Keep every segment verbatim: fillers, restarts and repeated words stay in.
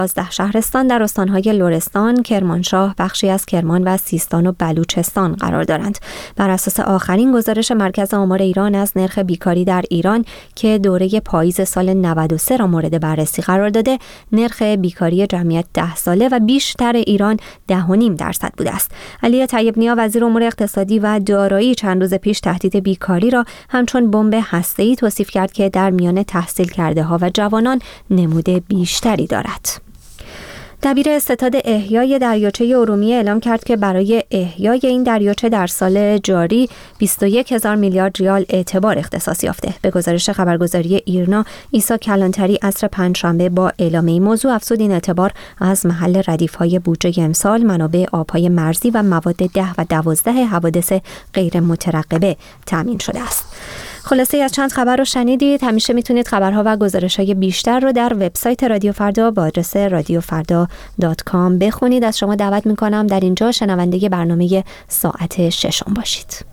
یازده شهرستان در استان‌های لرستان، کرمانشاه، بخشی از کرمان و سیستان و بلوچستان قرار دارند. بر اساس آخرین گزارش مرکز آمار ایران از نرخ بیکاری در ایران که دوره پاییز سال نود و سه را مورد بررسی قرار داده، نرخ بیکاری جمعیت ده ساله و بیشتر ایران ده و نیم درصد بوده است. علی طیب نیا وزیر امور اقتصادی و دارایی چند روز پیش تهدید بیکاری را همچون بمب هسته‌ای توصیف کرد که در میان تحصیل کرده ها و جوانان نمود بیشتری دارد. دبیر ستاد احیای دریاچه ارومیه اعلام کرد که برای احیای این دریاچه در سال جاری بیست و یک هزار میلیارد ریال اعتبار اختصاص یافته. به گزارش خبرگزاری ایرنا، عیسی کلانتری عصر پنجشنبه با اعلام این موضوع افزود این اعتبار از محل ردیف‌های بودجه امسال، منابع آب‌های مرزی و مواد ده و دوازده حوادث غیر مترقبه تامین شده است. خلاصه از چند خبر رو شنیدید. همیشه میتونید خبرها و گزارش‌های بیشتر رو در وبسایت رادیو فردا با آدرس رادیو فردا دات کام بخونید. از شما دعوت میکنم در اینجا شنونده برنامه ساعت ششم باشید.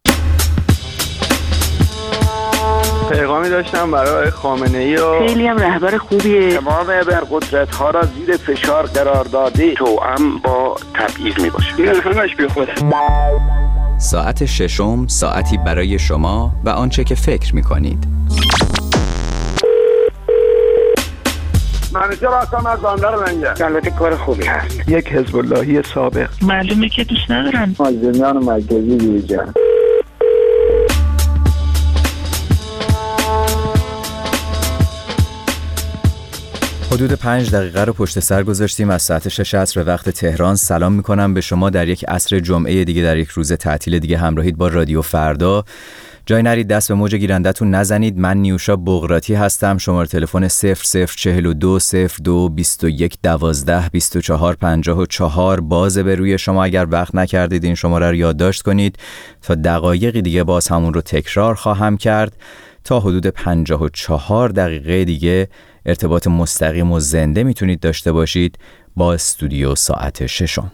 پیغامی داشتم برای خامنه‌ای و خیلی هم رهبر خوبیه. تمام ابرقدرت‌ها را زیر فشار قرار داده، توأم با تبعیض میباشه. این همش بی خوده. ساعت ششم، ساعتی برای شما و آنچه که فکر می‌کنید. منیجر هستم از بندر منگه. البته کار خوبی هست. یک حزب اللهی سابق. معلومه که دوست ندارن. مازندران مرکزی دیجان. حدود پنج دقیقه رو پشت سر گذاشتیم از ساعت شش عصر وقت تهران. سلام میکنم به شما در یک عصر جمعه دیگه، در یک روز تعطیل دیگه همراهید با رادیو فردا. جای نرید دست به موج گیرندتون نزنید. من نیوشا بغراتی هستم. شماره تلفن صفر صفر چهل و دو صفر دو بیست و یک دوازده بیست و چهار پنجاه و چهار بازه به روی شما. اگر وقت نکردید این شماره رو یادداشت کنید. تا دقایقی دیگه باز همون رو تکرار خواهم کرد. تا حدود پنجاه و چهار دقیقه دیگه ارتباط مستقیم و زنده میتونید داشته باشید با استودیو ساعت ششم.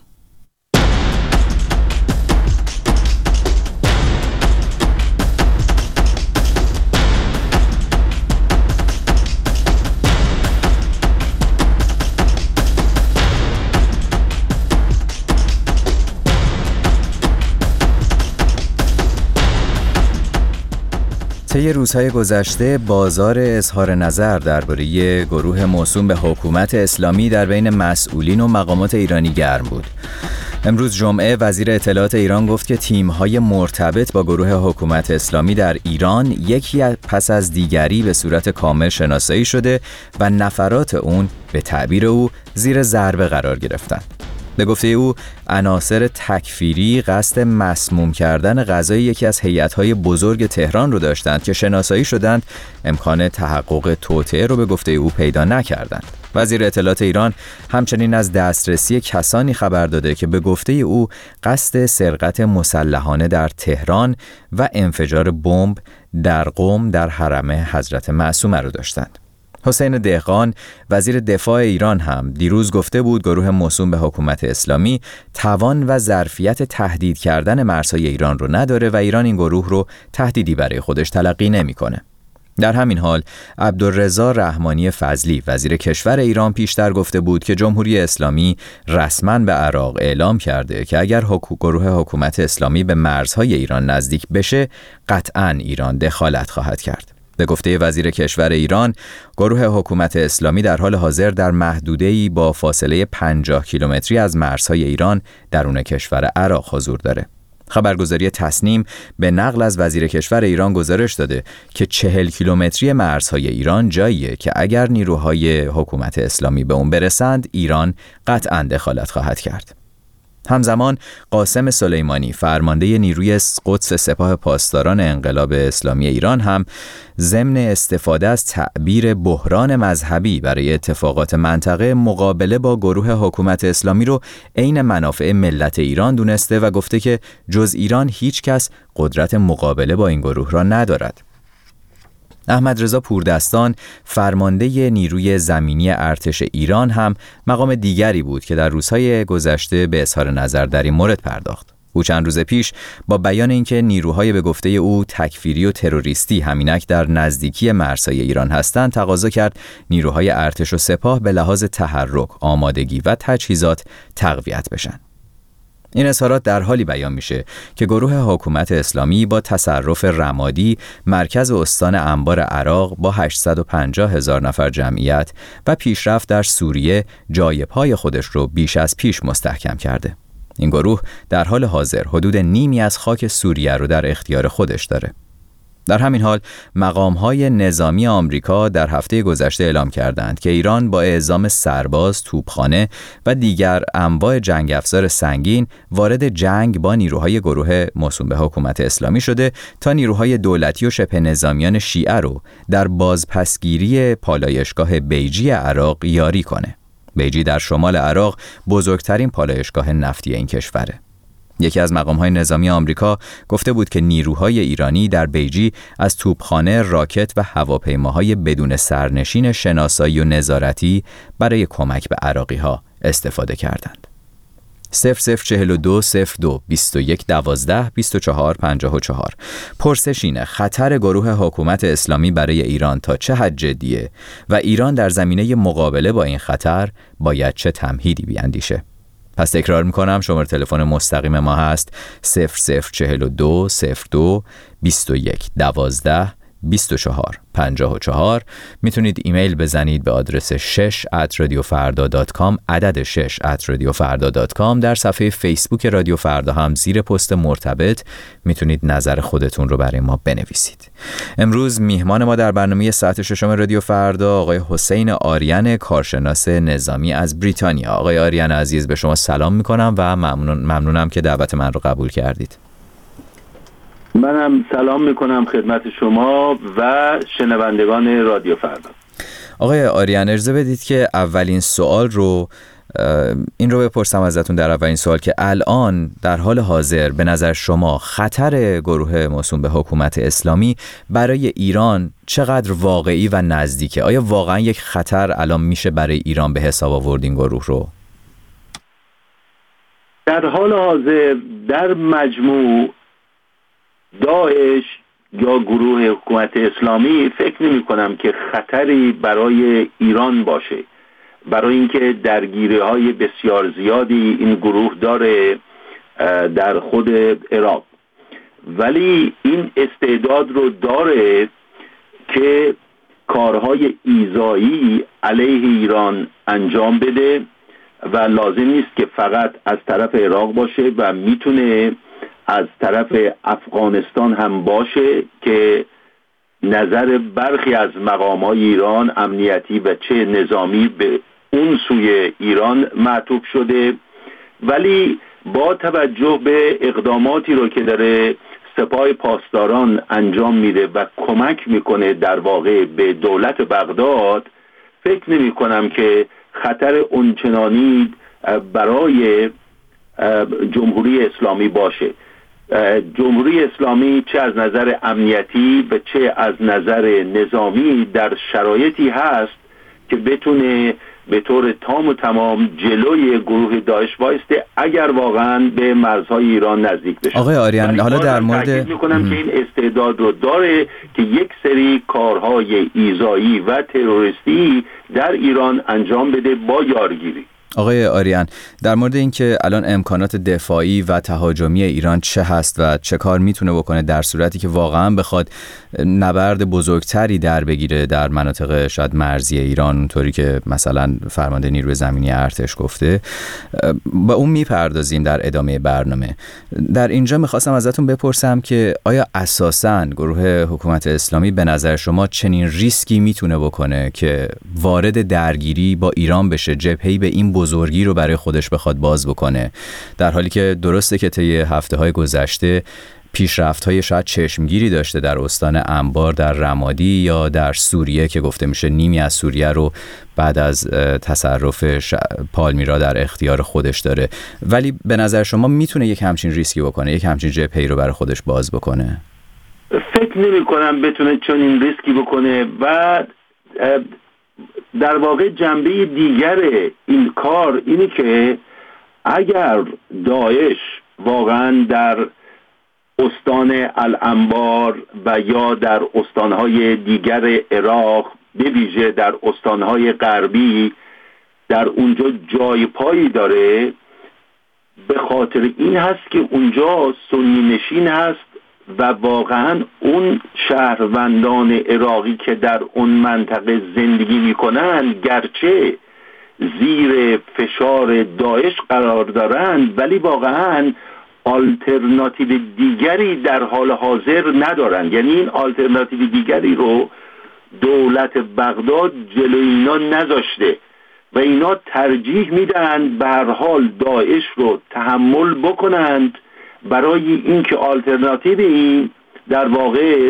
طی روزهای گذشته بازار اظهار نظر درباره گروه موسوم به حکومت اسلامی در بین مسئولین و مقامات ایرانی گرم بود. امروز جمعه وزیر اطلاعات ایران گفت که تیم‌های مرتبط با گروه حکومت اسلامی در ایران یکی پس از دیگری به صورت کامل شناسایی شده و نفرات اون به تعبیر او زیر ضربه قرار گرفتند. به گفته او عناصر تکفیری قصد مسموم کردن غذای یکی از هیئت‌های بزرگ تهران رو داشتند که شناسایی شدند، امکان تحقق توطئه رو به گفته او پیدا نکردند. وزیر اطلاعات ایران همچنین از دسترسی کسانی خبر داده که به گفته او قصد سرقت مسلحانه در تهران و انفجار بمب در قم در حرم حضرت معصومه رو داشتند. حسین دهقان وزیر دفاع ایران هم دیروز گفته بود گروه موسوم به حکومت اسلامی توان و ظرفیت تهدید کردن مرزهای ایران رو نداره و ایران این گروه رو تهدیدی برای خودش تلقی نمی‌کنه. در همین حال عبدالرضا رحمانی فضلی وزیر کشور ایران پیشتر گفته بود که جمهوری اسلامی رسما به عراق اعلام کرده که اگر حکو گروه حکومت اسلامی به مرزهای ایران نزدیک بشه قطعاً ایران دخالت خواهد کرد. به گفته وزیر کشور ایران، گروه حکومت اسلامی در حال حاضر در محدوده‌ای با فاصله پنجاه کیلومتری از مرزهای ایران درون کشور عراق حضور داره. خبرگزاری تسنیم به نقل از وزیر کشور ایران گزارش داده که چهل کیلومتری مرزهای ایران جاییه که اگر نیروهای حکومت اسلامی به اون برسند ایران قطعاً دخالت خواهد کرد. همزمان قاسم سلیمانی فرمانده نیروی قدس سپاه پاسداران انقلاب اسلامی ایران هم ضمن استفاده از تعبیر بحران مذهبی برای اتفاقات منطقه مقابله با گروه حکومت اسلامی رو عین منافع ملت ایران دونسته و گفته که جز ایران هیچ کس قدرت مقابله با این گروه را ندارد. احمد رضا پوردستان فرمانده نیروی زمینی ارتش ایران هم مقام دیگری بود که در روزهای گذشته به اظهار نظر در این مورد پرداخت. او چند روز پیش با بیان اینکه نیروهای به گفته او تکفیری و تروریستی همینک در نزدیکی مرزهای ایران هستند، تقاضا کرد نیروهای ارتش و سپاه به لحاظ تحرک، آمادگی و تجهیزات تقویت بشن. این اظهارات در حالی بیان میشه که گروه حکومت اسلامی با تصرف رمادی، مرکز استان انبار عراق با هشتصد و پنجاه هزار نفر جمعیت و پیشرفت در سوریه جای پای خودش رو بیش از پیش مستحکم کرده. این گروه در حال حاضر حدود نیمی از خاک سوریه رو در اختیار خودش داره. در همین حال مقام‌های نظامی آمریکا در هفته گذشته اعلام کردند که ایران با اعزام سرباز، توپخانه و دیگر انواع جنگ افزار سنگین وارد جنگ با نیروهای گروه موسوم به حکومت اسلامی شده تا نیروهای دولتی و شبه نظامیان شیعه رو در بازپسگیری پالایشگاه بیجی عراق یاری کنه. بیجی در شمال عراق بزرگترین پالایشگاه نفتی این کشوره. یکی از مقام‌های نظامی آمریکا گفته بود که نیروهای ایرانی در بیجی از توپخانه، راکت و هواپیماهای بدون سرنشین شناسایی و نظارتی برای کمک به عراقی‌ها استفاده کردند. صفر صفر چهل و دو صفر دو بیست و یک دوازده بیست و چهار پنجاه و چهار. پرسش اینه: خطر گروه حکومت اسلامی برای ایران تا چه حد جدیه و ایران در زمینه مقابله با این خطر باید چه تمهیدی بیاندیشه؟ پس تکرار میکنم، شماره تلفن مستقیم ما هست صفر صفر چهل و دو صفر دو بیست و یک دوازده بیست و چهار پنجاه و چهار. میتونید ایمیل بزنید به آدرس شش ات رادیو فردا دات کام، عدد شش ات رادیو فردا دات کام. در صفحه فیسبوک رادیو فردا هم زیر پست مرتبط میتونید نظر خودتون رو برای ما بنویسید. امروز میهمان ما در برنامه ساعت ششم رادیو فردا آقای حسین آریان، کارشناس نظامی از بریتانیا. آقای آریان عزیز، به شما سلام میکنم و ممنون ممنونم که دعوت من رو قبول کردید. منم سلام میکنم خدمت شما و شنوندگان رادیو فردا. آقای آریان، اجازه بدید که اولین سوال رو این رو بپرسم ازتون در اولین سوال که الان در حال حاضر به نظر شما خطر گروه موسوم به حکومت اسلامی برای ایران چقدر واقعی و نزدیکه؟ آیا واقعا یک خطر الان میشه برای ایران به حساب آورد این گروه رو؟ در حال حاضر در مجموع داعش یا گروه حکومت اسلامی فکر نمی کنم که خطری برای ایران باشه، برای اینکه درگیری های بسیار زیادی این گروه داره در خود عراق، ولی این استعداد رو داره که کارهای ایذایی علیه ایران انجام بده و لازم نیست که فقط از طرف عراق باشه و میتونه از طرف افغانستان هم باشه که نظر برخی از مقام‌های ایران امنیتی و چه نظامی به اون سوی ایران معطوف شده، ولی با توجه به اقداماتی رو که داره سپاه پاسداران انجام میده و کمک میکنه در واقع به دولت بغداد، فکر نمی کنم که خطر اونچنانی برای جمهوری اسلامی باشه. جمهوری اسلامی چه از نظر امنیتی و چه از نظر نظامی در شرایطی هست که بتونه به طور تام و تمام جلوی گروه داعش وایسته اگر واقعا به مرزهای ایران نزدیک بشه. آقای آریان، حالا در مورد تاکید میکنم که این استعداد رو داره که یک سری کارهای ایذایی و تروریستی در ایران انجام بده با یارگیری. آقای آریان، در مورد اینکه الان امکانات دفاعی و تهاجمی ایران چه هست و چه کار میتونه بکنه در صورتی که واقعا بخواد نبرد بزرگتری در بگیره در مناطق شاید مرزی ایران، اونطوری که مثلا فرمانده نیروی زمینی ارتش گفته، با اون میپردازیم در ادامه برنامه. در اینجا میخواستم ازتون بپرسم که آیا اساساً گروه حکومت اسلامی به نظر شما چنین ریسکی میتونه بکنه که وارد درگیری با ایران بشه، جبهه‌ای به این بزرگی رو برای خودش بخواد باز بکنه، در حالی که درسته که طی هفته‌های گذشته پیشرفت‌های شاید چشمگیری داشته در استان انبار، در رمادی یا در سوریه که گفته میشه نیمی از سوریه رو بعد از تصرف ش... پالمیرا در اختیار خودش داره، ولی به نظر شما میتونه یک همچین ریسکی بکنه، یک همچین جبهه‌ای رو برای خودش باز بکنه؟ فکر نمی کنم بتونه چنین ریسکی بکنه و در واقع جنبه دیگر این کار اینه که اگر داعش واقعا در استان الانبار و یا در استانهای دیگر عراق، به ویژه در استانهای غربی، در اونجا جای پایی داره، به خاطر این هست که اونجا سنی نشین هست و واقعا اون شهروندان عراقی که در اون منطقه زندگی میکنن گرچه زیر فشار داعش قرار دارن ولی واقعا آلترناتیو دیگری در حال حاضر ندارن. یعنی این آلترناتیو دیگری رو دولت بغداد جلوی اینا نذاشته و اینا ترجیح میدن به هر حال داعش رو تحمل بکنند برای اینکه آلترناتیو این در واقع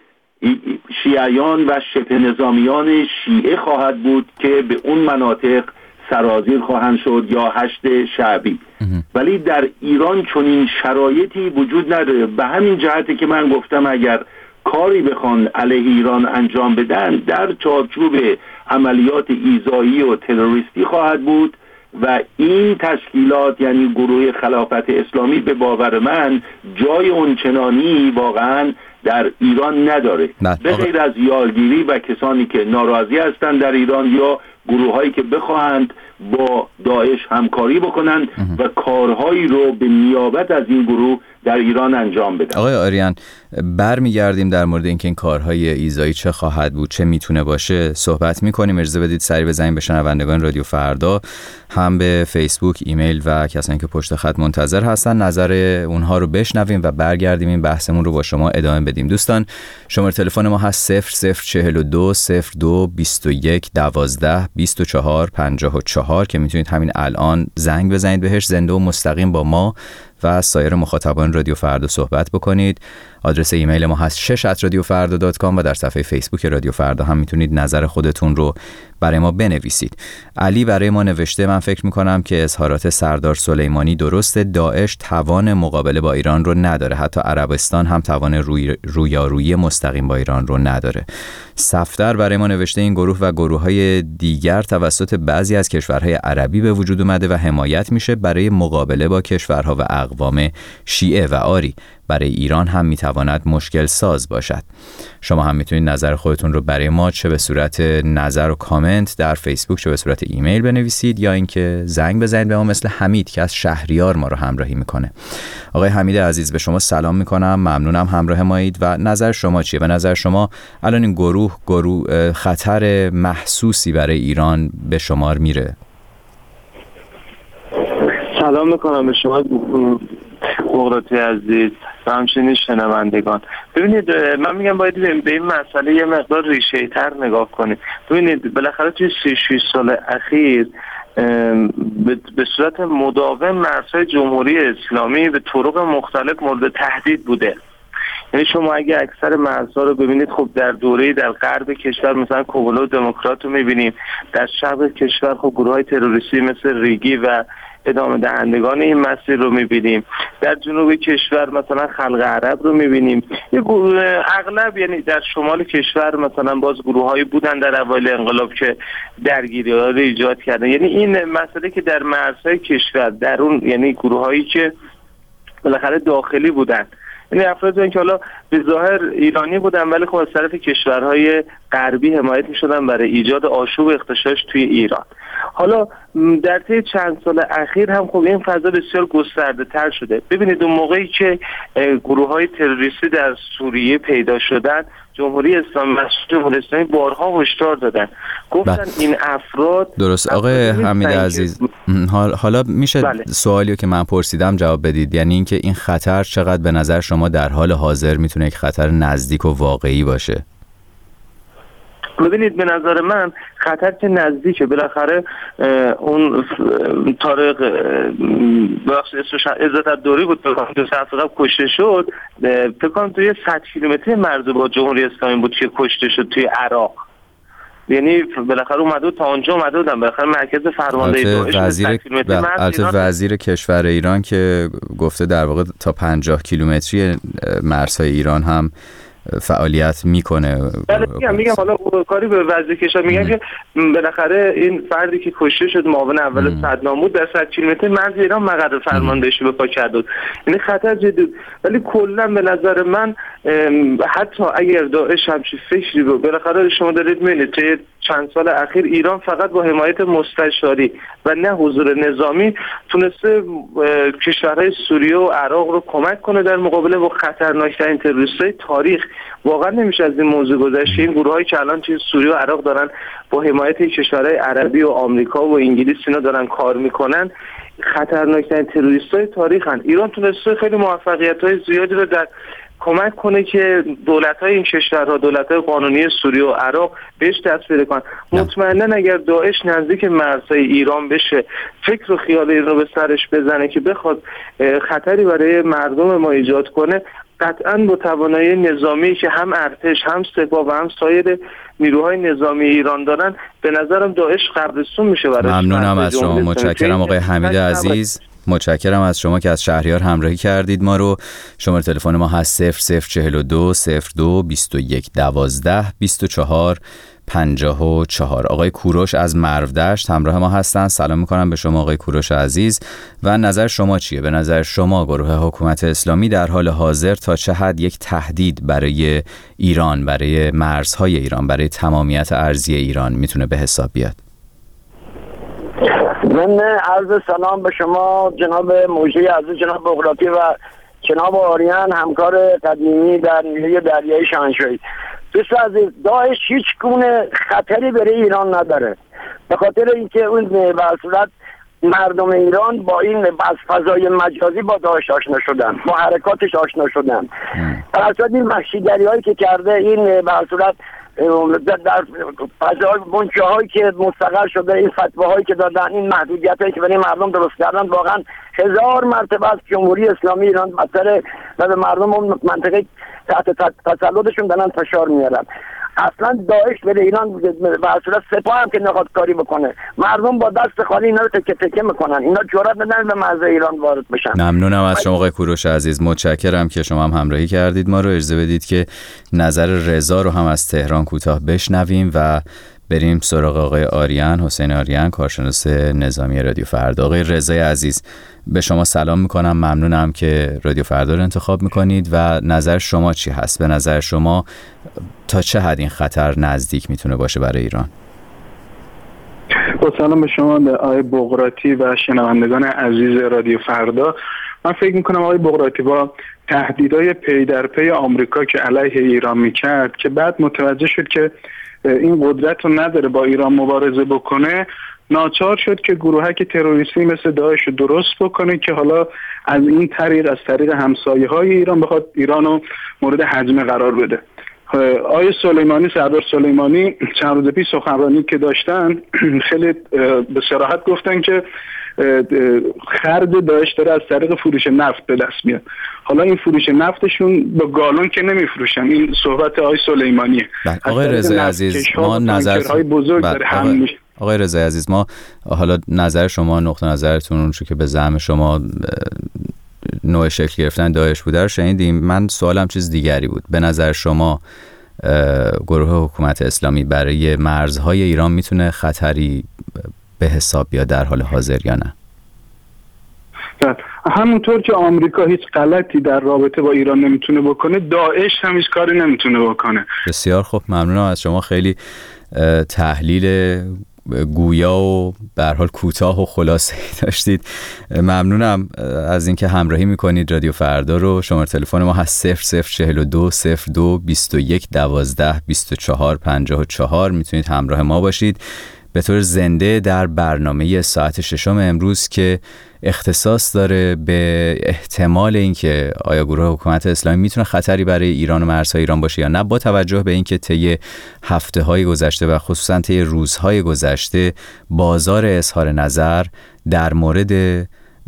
شیعیان و شبه نظامیان شیعه خواهد بود که به اون مناطق سرازیر خواهند شد یا هشت شعبی. ولی در ایران چنین شرایطی وجود نداره. به همین جهته که من گفتم اگر کاری بخوان علیه ایران انجام بدن در چارچوب عملیات ایذایی و تروریستی خواهد بود و این تشکیلات یعنی گروه خلافت اسلامی به باور من جای اونچنانی واقعا در ایران نداره، به غیر از یارگیری و کسانی که ناراضی هستند در ایران یا گروهایی که بخواهند با داعش همکاری بکنند و کارهایی رو به نیابت از این گروه در ایران انجام بدن. آقای آریان، برمیگردیم در مورد اینکه این کارهای ایذایی چه خواهد بود، چه میتونه باشه صحبت میکنیم. اجازه بدید سریع بزنیم به شنوندگان رادیو فردا، هم به فیسبوک، ایمیل و کسانی که پشت خط منتظر هستن نظر اونها رو بشنویم و برگردیم این بحثمون رو با شما ادامه بدیم. دوستان شماره تلفن ما هست صفر صفر چهل و دو صفر دو بیست و یک دوازده بیست و چهار پنجاه و چهار که میتونید همین الان زنگ بزنید بهش، زنده و مستقیم با ما و سایر مخاطبان رادیو فردا صحبت بکنید. آدرس ایمیل ما هست شش ات رادیو فردا دات کام و در صفحه فیسبوک رادیو فردا هم میتونید نظر خودتون رو برای ما بنویسید. علی برای ما نوشته من فکر میکنم که اظهارات سردار سلیمانی درسته، داعش توان مقابله با ایران رو نداره، حتی عربستان هم توان روی رویارویی مستقیم با ایران رو نداره. صفدر برای ما نوشته این گروه و گروه‌های دیگر توسط بعضی از کشورهای عربی به وجود اومده و حمایت میشه برای مقابله با کشورها و اقوام شیعه و آری. برای ایران هم میتواند مشکل ساز باشد. شما هم میتونید نظر خودتون رو برای ما چه به صورت نظر و کامنت در فیسبوک چه به صورت ایمیل بنویسید یا اینکه زنگ بزنید به ما مثل حمید که از شهریار ما رو همراهی میکنه. آقای حمید عزیز به شما سلام میکنم، ممنونم همراه مایید و نظر شما چیه؟ و نظر شما الان این گروه گروه خطر محسوسی برای ایران به شمار میره؟ سلام میکنم به شما قدرتی عزیز و همچنین شنوندگان. ببینید من میگم باید به این مسئله یه مقدار ریشه تر نگاه کنید. ببینید بالاخره توی سی شش سال اخیر به صورت مداوم مرزهای جمهوری اسلامی به طرق مختلف مورد تهدید بوده. یعنی شما اگه اکثر مرزها رو ببینید خب در دوره در غرب کشور مثلا کوبلو دموکرات رو میبینیم، در شرق کشور خب گروه های تروریستی مثل ریگی و ادامه دهندگان این مسیر رو میبینیم، در جنوب کشور مثلا خلق عرب رو میبینیم، یه گروه اغلب یعنی در شمال کشور مثلا باز گروه هایی بودن در اوایل انقلاب که درگیری ها رو ایجاد کردن. یعنی این مسئله که در مرزهای کشور در اون یعنی گروه هایی که بالاخره داخلی بودن، یعنی افرادی که حالا به ظاهر ایرانی بودن ولی خب از طرف کشورهای غربی حمایت می‌شدن برای ایجاد آشوب و اغتشاش توی ایران. حالا در طی چند سال اخیر هم خب این فضا بسیار گسترده‌تر شده. ببینید اون موقعی که گروه‌های تروریستی در سوریه پیدا شدن، جمهوری اسلامی جمهوری اسلامی بارها هشدار دادن، گفتن بله. این افراد درست. آقای حمید عزیز حالا میشه بله. سوالیو که من پرسیدم جواب بدید، یعنی اینکه این خطر چقدر به نظر شما در حال حاضر میتونه یک خطر نزدیک و واقعی باشه؟ ببینید به نظر من خطر که نزدیکه، بالاخره اون طارق بخش اسمش عزت الدوری بود دو سه هفته قبل کشته شد، فکر کنم توی صد کیلومتر مرز با جمهوری اسلامی بود که کشته شد توی عراق. یعنی بالاخره اومده تا اونجا اومده بودن، بالاخره مرکز فرماندهی داعش وزیر البته وزیر کشور ایران که گفته در واقع تا پنجاه کیلومتری مرزهای ایران هم فعالیت میکنه. میگم میگم حالا کاری به وضع کشور میگم که بالاخره این فردی که کشته شد معاون اول صدام بود در صد کیلومتر مرز ایران مقر فرماندهشی به پا کرده بود، یعنی خطر جدی. ولی کلا به نظر من حتی اگر داعش همچین فکری رو بالاخره شما دارید میبینید که چند سال اخیر ایران فقط با حمایت مستشاری و نه حضور نظامی تونسته کشورهای سوریه و عراق رو کمک کنه در مقابله با خطرناکترین تروریستای تاریخ. واقعا نمیشه از این موضوع گذشت. این گروهایی که الان توی سوریه و عراق دارن با حمایت کشورهای عربی و آمریکا و انگلیس اینا دارن کار میکنن، خطرناکترین تروریستای تاریخن. ایران تونسته خیلی موفقیت‌های زیادی رو در کمک کنه که دولت‌های این کشورها، دولت‌های قانونی سوریه و عراق بهش دست پیدا کنن. مطمئنا اگر داعش نزدیک مرزهای ایران بشه، فکر و خیال این رو به سرش بزنه که بخواد خطری برای مردم ما ایجاد کنه، قطعاً با توانایی نظامی که هم ارتش هم سپاه و هم سایر نیروهای نظامی ایران دارن، به نظرم داعش قبرستون میشه براش. ممنونم از شما، متشکرم آقای حمید عزیز. متشکرم از شما که از شهریار همراهی کردید ما رو. شماره تلفن ما هست صفر صفر چهل و دو صفر دو بیست و یک دوازده بیست و چهار پنجاه و چهار. آقای کوروش از مرودشت همراه ما هستن. سلام میکنم به شما آقای کوروش عزیز و نظر شما چیه؟ به نظر شما گروه حکومت اسلامی در حال حاضر تا چه حد یک تهدید برای ایران، برای مرزهای ایران، برای تمامیت ارضی ایران میتونه به حساب بیاد؟ من عرض سلام به شما جناب موجی عزیز، جناب بغراتی و جناب آریان همکار قدیمی در نیروی دریایی شاهنشاهی. دوست عزیز، داعش هیچ گونه خطری برای ایران نداره، به خاطر اینکه اون به صورت مردم ایران با این از فضای مجازی با داعش آشنا شدن، با حرکاتش آشنا شدن. در اصل این مخشیگری هایی که کرده، این به صورت در فضای منچه هایی که مستقر شده، این فتوه هایی که دادن، این محدودیت هایی که برای مردم درست کردن، واقعا هزار مرتبه از جمهوری اسلامی ایران بدتره و به مردم اون منطقه تحت تسلطشون دارن فشار میارن. اصلا داعش به ایران به صورت سپاه هم که نخواد کاری بکنه، مردم با دست خالی اینا رو تکه تکه میکنن، اینا جرئت ندارن به مرز ایران وارد بشن. ممنونم از شما آقای کوروش عزیز، متشکرم که شما هم همراهی کردید ما رو. اجازه بدید که نظر رضا رو هم از تهران کوتاه بشنویم و بریم سراغ آقای آریان، حسین آریان، کارشناس نظامی رادیو فردا. آقای رضای عزیز، به شما سلام میکنم، ممنونم که رادیو فردا رو انتخاب میکنید و نظر شما چی هست؟ به نظر شما تا چه حد این خطر نزدیک میتونه باشه برای ایران؟ با سلام به شما آقای بغراتی و شنوندگان عزیز رادیو فردا. من فکر میکنم آقای بغراتی با تهدیدهای پی در پی آمریکا که علیه ایران میکرد، که بعد متوجه شد که این قدرت رو نداره با ایران مبارزه بکنه، ناچار شد که گروهک تروریستی مثل داعش رو درست بکنه که حالا از این طریق، از طریق همسایه های ایران بخواد ایران رو مورد هجمه قرار بده. آقای سلیمانی، سردار سلیمانی چند روز پیش سخنرانی که داشتن خیلی به صراحت گفتن که خرج داعش داره از طریق فروش نفت به دست میاد. حالا این فروش نفتشون با گالون که نمیفروشن، این صحبت آقای سلیمانیه. آقای رضای عزیز، ما نظر آقای رضای عزیز ما حالا نظر شما، نقطه نظرتون اون چون که به زعم شما نوع شکل گرفتن داعش بوده رو شنیدیم. من سوالم چیز دیگری بود. به نظر شما گروه حکومت اسلامی برای مرزهای ایران میتونه خطری به حساب بیاد در حال حاضر یا نه؟ همونطور که آمریکا هیچ غلطی در رابطه با ایران نمیتونه بکنه، داعش هم هیچ کاری نمیتونه بکنه. بسیار خوب، ممنونم از شما. خیلی تحلیل گویا و به هر حال کوتاه و خلاصه‌ای داشتید. ممنونم از اینکه همراهی میکنید رادیو فردا رو. شماره تلفن ما هست صفر صفر چهل و دو صفر دو بیست و یک دوازده بیست و چهار پنجاه و چهار. میتونید همراه ما باشید به طور زنده در برنامه ساعت ششم امروز که اختصاص داره به احتمال اینکه آیا گروه حکومت اسلامی میتونه خطری برای ایران و مرزهای ایران باشه یا نه، با توجه به اینکه طی هفته‌های گذشته و خصوصا طی روزهای گذشته بازار اظهار نظر در مورد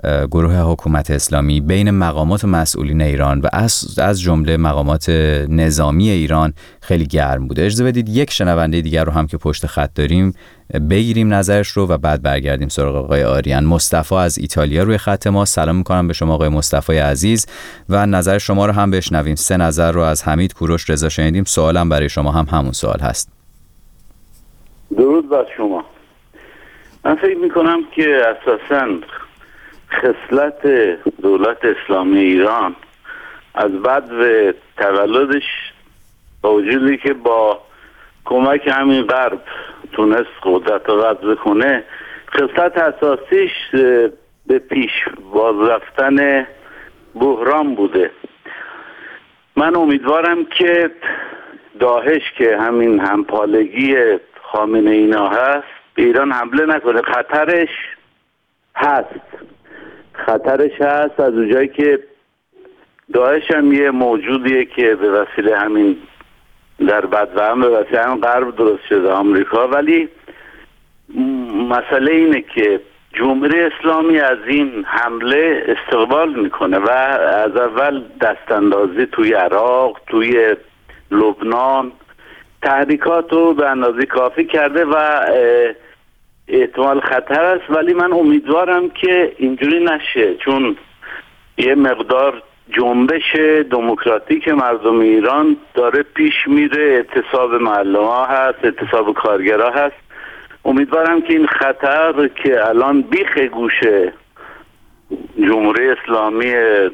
گروه حکومت اسلامی بین مقامات و مسئولین ایران و از از جمله مقامات نظامی ایران خیلی گرم بوده. اجازه بدید یک شنونده دیگر رو هم که پشت خط داریم بگیریم نظرش رو و بعد برگردیم سراغ آقای آریان. مصطفی از ایتالیا روی خط ما. سلام میکنم به شما آقای مصطفی عزیز و نظر شما رو هم بشنویم. سه نظر رو از حمید، کوروش، رضا شنیدیم. سوالم برای شما هم همون سوال هست. درود بر شما. من فکر میکنم که اساساً خصلت دولت اسلامی ایران از بعد و تولدش با وجودی که با کمک همین غرب تونست قدرت رو رد بکنه، خصلت اساسیش به پیش باز رفتن بحران بوده. من امیدوارم که داعش که همین همپالگی خامنه اینا هست به ایران حمله نکنه. خطرش هست خطرش هست از اونجایی که داعش هم یه موجودیه که به وسیله همین در بدوهم به وسیله همین غرب درست شده آمریکا، ولی مسئله اینه که جمهوری اسلامی از این حمله استقبال میکنه و از اول دستاندازی توی عراق، توی لبنان تحریکات رو به اندازه کافی کرده و احتمال خطر است، ولی من امیدوارم که اینجوری نشه، چون یه مقدار جنبش دموکراتیک مردم ایران داره پیش میره، اعتصاب معلم ها هست، اعتصاب کارگرها هست. امیدوارم که این خطر که الان بیخ گوش جمهوری اسلامی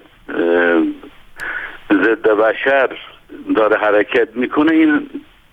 ضد بشر داره حرکت میکنه، این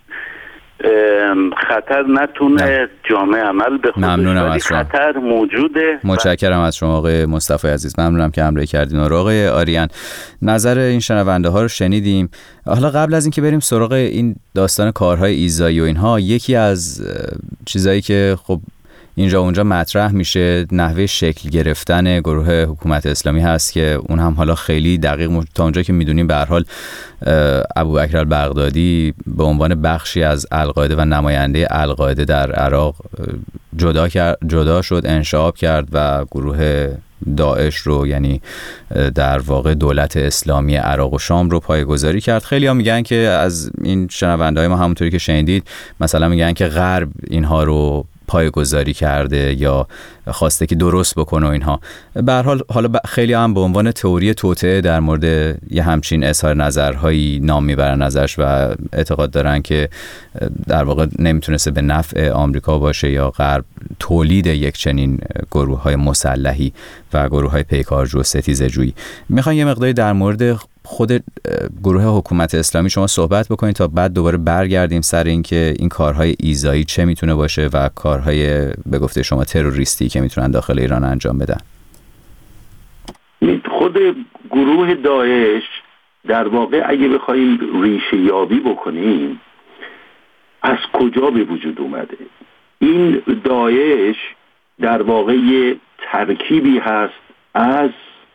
خطر نتونه نه. جامعه عمل به خودش. ممنونم از شما. خطر موجوده. متشکرم از شما آقای مصطفی عزیز. ممنونم که همراهی کردین. و آقای آریان، نظر این شنونده ها رو شنیدیم. حالا قبل از اینکه بریم سراغ این داستان کارهای ایذایی و اینها، یکی از چیزایی که خب اینجا اونجا مطرح میشه نحوه شکل گرفتن گروه حکومت اسلامی هست که اون هم حالا خیلی دقیق تا اونجا که میدونیم به هر حال ابوبکر البغدادی به عنوان بخشی از القاعده و نماینده القاعده در عراق جدا کرد، جدا شد، انشعاب کرد و گروه داعش رو، یعنی در واقع دولت اسلامی عراق و شام رو پایه‌گذاری کرد. خیلی ها میگن که از این شنونده های ما همونطوری که شنیدید مثلا میگن که غرب اینها رو پایه‌گذاری کرده یا خواسته که درست بکنه و اینها. به هر حال حالا خیلی هم به عنوان تئوری توطئه در مورد یه همچین اظهار نظرهایی نام میبرن ازش و اعتقاد دارن که در واقع نمیتونسته به نفع آمریکا باشه یا غرب تولید یک چنین گروه‌های مسلحی و گروه‌های پیکارجو و ستیزجویی. میخوام یه مقداری در مورد خود گروه حکومت اسلامی شما صحبت بکنید تا بعد دوباره برگردیم سر این که این کارهای ایذایی چه میتونه باشه و کارهای به گفته شما تروریستی که میتونن داخل ایران انجام بدن. خود گروه داعش در واقع اگه بخوایم ریشه یابی بکنیم از کجا به وجود اومده، این داعش در واقع ترکیبی هست از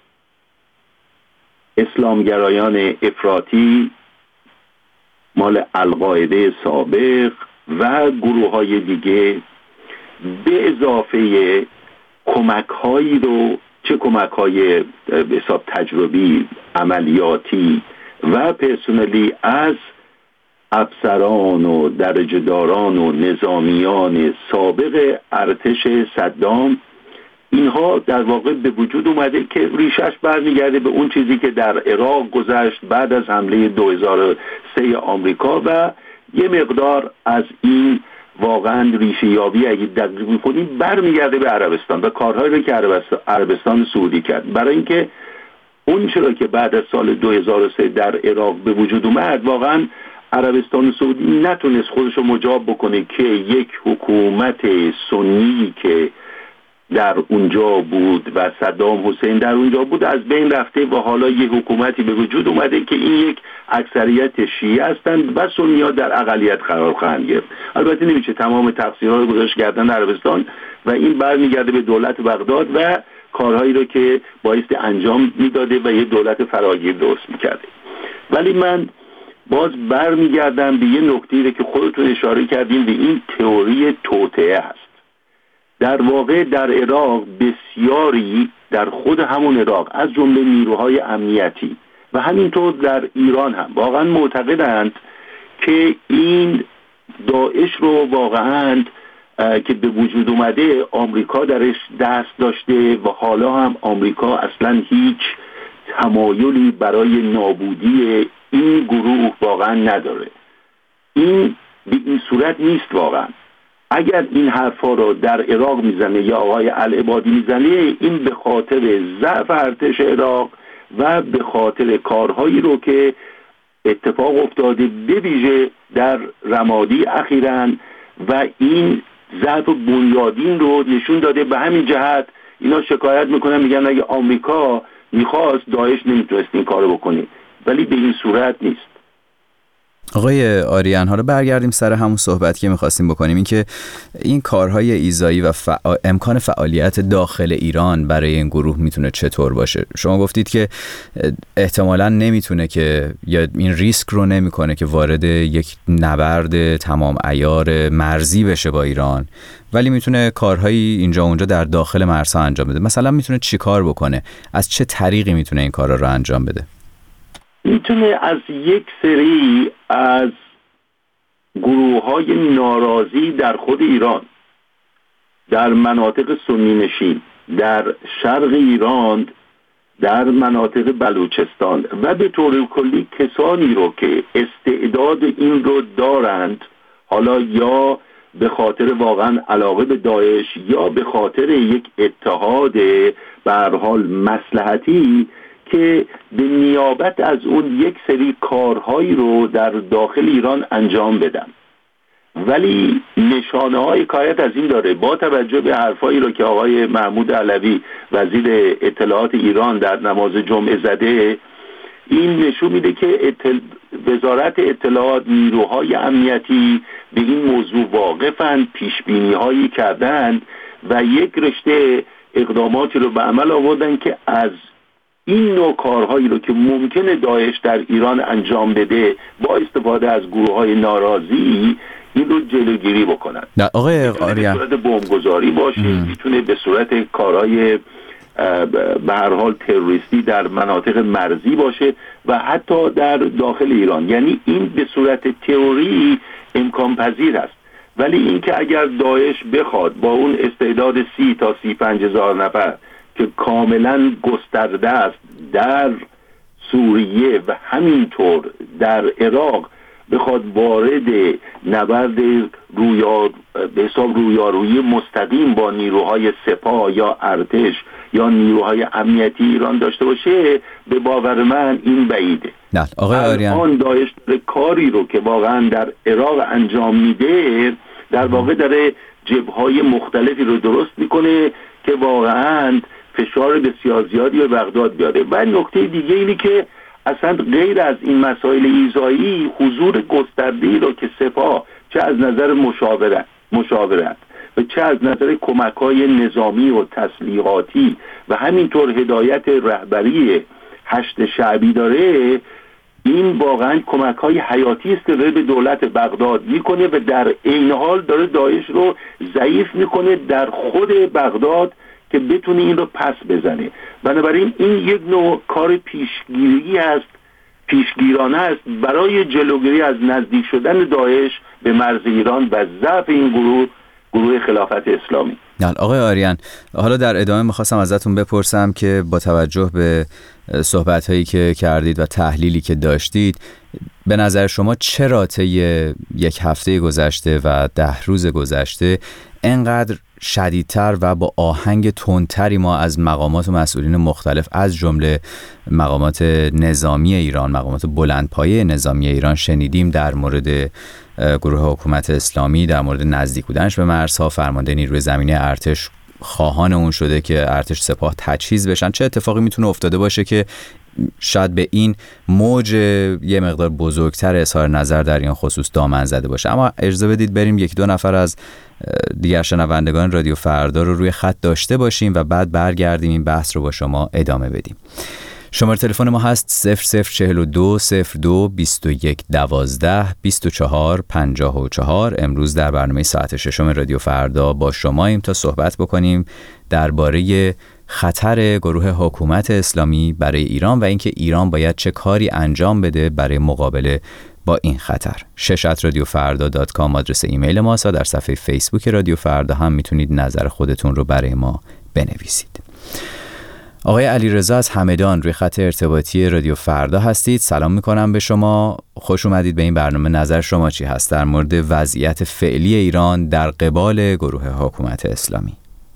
اسلامگرایان افراطی مال القاعده سابق و گروه های دیگه، به اضافه کمک هایی رو، چه کمک های به حساب تجربی، عملیاتی و پرسنلی از افسران و درجه‌داران و نظامیان سابق ارتش صدام. اینها در واقع به وجود اومده که ریشش برمیگرده به اون چیزی که در عراق گذشت بعد از حمله دو هزار و سه آمریکا و یه مقدار از این واقعا ریشه یابی اگه دقیق می‌کنیم برمیگرده به عربستان و کارهایی رو که عربستان, عربستان سعودی کرد، برای اینکه اون چرا که بعد از سال دو هزار و سه در عراق به وجود اومد، واقعا عربستان سعودی نتونست خودش رو مجاب بکنه که یک حکومت سنی که در اونجا بود و صدام حسین در اونجا بود از بین رفته و حالا یک حکومتی به وجود اومده که این یک اکثریت شیعه هستند و سنی‌ها در اقلیت قرار خواهند گرفت. البته نمیشه تمام تقصیرها رو گذاشت گردن عربستان و این برمیگرده به دولت بغداد و کارهایی رو که بایستی انجام میداده و یه دولت فراگیر درست میکرده. ولی من باز برمیگردم به یه نکته‌ای که خودتون اشاره کردین، به این تئوری توطئه است. در واقع در عراق بسیاری در خود همون عراق از جمله نیروهای امنیتی و همینطور در ایران هم واقعا معتقدند که این داعش رو واقعا که به وجود اومده آمریکا درش دست داشته و حالا هم آمریکا اصلا هیچ تمایلی برای نابودی این گروه واقعا نداره. این به این صورت نیست واقعا. اگر این حرفا رو در عراق میزنه یا آقای العبادی میزنه، این به خاطر ضعف ارتش عراق و به خاطر کارهایی رو که اتفاق افتاده به ویژه در رمادی اخیراً و این ضعف بنیادین رو نشون داده. به همین جهت اینا شکایت میکنن، میگن اگه آمریکا میخواست داعش نمیتونست این کارو بکنه، ولی به این صورت نیست. آقای آریان، حالا برگردیم سر همون صحبت که میخواستیم بکنیم، این که این کارهای ایذایی و فعال... امکان فعالیت داخل ایران برای این گروه میتونه چطور باشه؟ شما گفتید که احتمالاً نمیتونه که یا این ریسک رو نمیکنه که وارد یک نبرد تمام عیار مرزی بشه با ایران، ولی میتونه کارهایی اینجا اونجا در داخل مرزها انجام بده. مثلا میتونه چی کار بکنه؟ از چه طریقی میتونه این کارا رو انجام بده؟ میتونه از یک سری از گروه‌های ناراضی در خود ایران، در مناطق سنی نشین، در شرق ایران، در مناطق بلوچستان و به طور کلی کسانی رو که استعداد این رو دارند، حالا یا به خاطر واقعا علاقه به داعش یا به خاطر یک اتحاد به هر حال مصلحتی، که به نیابت از اون یک سری کارهایی رو در داخل ایران انجام بدن. ولی نشانه های حکایت از این داره، با توجه به حرفایی رو که آقای محمود علوی وزیر اطلاعات ایران در نماز جمعه زده، این نشون میده که اطل... وزارت اطلاعات، نیروهای امنیتی به این موضوع واقفند، پیشبینی هایی کردند و یک رشته اقداماتی رو به عمل آوردن که از این نوع کارهایی رو که ممکنه داعش در ایران انجام بده با استفاده از گروه‌های ناراضی این رو جلوگیری بکنن. نه آقای آریان، به صورت بمبگذاری باشه، میتونه به صورت کارهای به هر حال تروریستی در مناطق مرزی باشه و حتی در داخل ایران. یعنی این به صورت تئوری امکان پذیر است، ولی اینکه اگر داعش بخواد با اون استعداد سی تا سی پنج هزار نفر که کاملا گسترده است در سوریه و همینطور در عراق بخواد وارد نبرد رویا به حساب رویارویی مستقیم با نیروهای سپاه یا ارتش یا نیروهای امنیتی ایران داشته باشه، به باور من این بعیده. نه آقای آریان، آن داعش کاری رو که واقعا در عراق انجام میده در واقع داره جبههای مختلفی رو درست میکنه که واقعا فشار بسیار زیادی به بغداد بیاره. و نکته دیگه اینی که اصلا غیر از این مسائل ایذایی، حضور گسترده‌ای رو که سپاه چه از نظر مشاورت مشاورت و چه از نظر کمک‌های نظامی و تسلیحاتی و همینطور هدایت رهبری هشت شعبی داره، این واقعا کمک‌های حیاتی است که به دولت بغداد میکنه و در عین حال داره داعش رو ضعیف میکنه در خود بغداد که بتونه این رو پس بزنه. بنابراین این یک نوع کار پیشگیری است، پیشگیرانه است برای جلوگیری از نزدیک شدن داعش به مرز ایران و ضعف این گروه، گروه خلافت اسلامی. نه آقای آریان، حالا در ادامه میخواستم ازتون بپرسم که با توجه به صحبت‌هایی که کردید و تحلیلی که داشتید، به نظر شما چرا طی یک هفته گذشته و ده روز گذشته اینقدر شدیدتر و با آهنگ تندتری ما از مقامات و مسئولین مختلف از جمله مقامات نظامی ایران، مقامات بلندپایه نظامی ایران شنیدیم در مورد گروه حکومت اسلامی، در مورد نزدیک بودنش به مرزها، فرمانده نیروی زمینی ارتش خواهان اون شده که ارتش سپاه تجهیز بشن؟ چه اتفاقی میتونه افتاده باشه که شاید به این موج یه مقدار بزرگتر اظهار نظر در این خصوص دامن زده باشه؟ اما اجازه بدید بریم یک دو نفر از دیگر شنوندگان رادیو فردا رو روی خط داشته باشیم و بعد برگردیم این بحث رو با شما ادامه بدیم. شماره تلفن ما هست صفر صفر چهل و دو صفر دو بیست و یک دوازده بیست و چهار پنجاه و چهار. امروز در برنامه ساعت ششم رادیو فردا با شماییم تا صحبت بکنیم درباره خطر گروه حکومت اسلامی برای ایران و اینکه ایران باید چه کاری انجام بده برای مقابله با این خطر. شش ات رادیو فردا دات کام آدرس ایمیل ماست و در صفحه فیسبوک رادیو فردا هم میتونید نظر خودتون رو برای ما بنویسید. آقای علیرضا از همدان روی خط ارتباطی رادیو فردا هستید. سلام میکنم به شما، خوش اومدید به این برنامه. نظر شما چی هست در مورد وضعیت فعلی ایران در قبال گروه حکومت اسلامی؟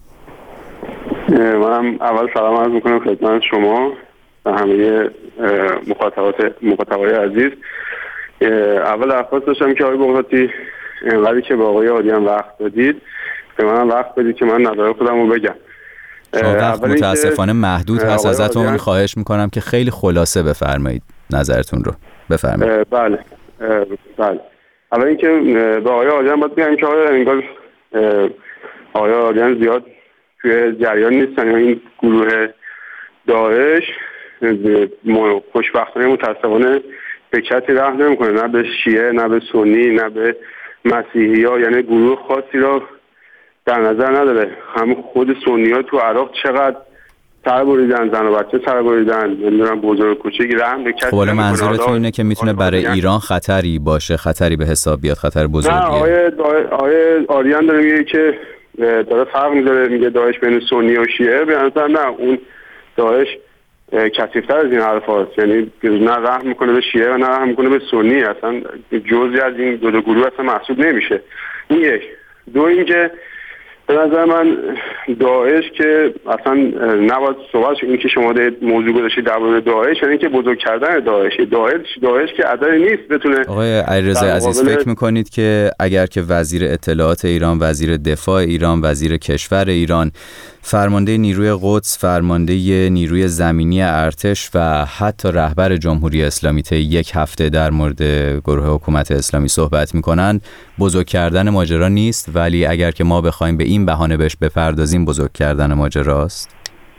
منم اول سلام عرض میکنم خدمت شما و همه مخاطبات مخاطبای عزیز. اول درخواست داشتم که آقای بغراتی اینقدری که به آقای عادیان وقت دادید به من وقت بدید که من نظر خودم رو بگم. وقت متاسفانه محدود هست، ازتون خواهش میکنم که خیلی خلاصه بفرمایید نظرتون رو. بفرمایید. بله بله اول اینکه به آقای عادیان باید بگم که آقای انگار آقای عادیان زیاد توی جریان نیستن. این گروه داعش خوشبختانه متاسفانه به کسی رحم نمیکنه، نه به شیعه نه به سنی نه به مسیحی ها، یعنی گروه خاصی را در نظر نداره. همه خود سنی ها تو عراق چقدر سر بریدن، زن و بچه سر بریدن، نمیدونم بزرگ کوچیک رحم به کسی نمیکنه. خب منظورتون اینه که میتونه برای ایران خطری باشه، خطری به حساب بیاد، خطر بزرگیه؟ نه، آقای آقای آریان داره میگه که داره فرق میذاره، میگه داعش بین سنی و شیعه. به نظر نه، اون داعش کثیف‌تر از این حرف هاست، یعنی نه رحم میکنه به شیعه و نه رحم میکنه به سنی، اصلا جزئی از این دو, دو گروه اصلا محسوب نمیشه. این یک. دو اینکه به نظر من داعش که اصلا نباید صحبت این که شما موضوع گذاشتید درباره داعش، یعنی که بزرگ کردن داعش داعش داعش که عددی نیست بتونه. آقای علیرضا عزیز فکر میکنید که اگر که وزیر اطلاعات ایران، وزیر دفاع ایران، وزیر کشور ایران، فرمانده نیروی قدس، فرمانده نیروی زمینی ارتش و حتی رهبر جمهوری اسلامی طی یک هفته در مورد گروه حکومت اسلامی صحبت میکنن، بزرگ کردن ماجرا نیست؟ ولی اگر که ما بخوایم به این بهانه بهش بپردازیم بزرگ کردن ماجراست؟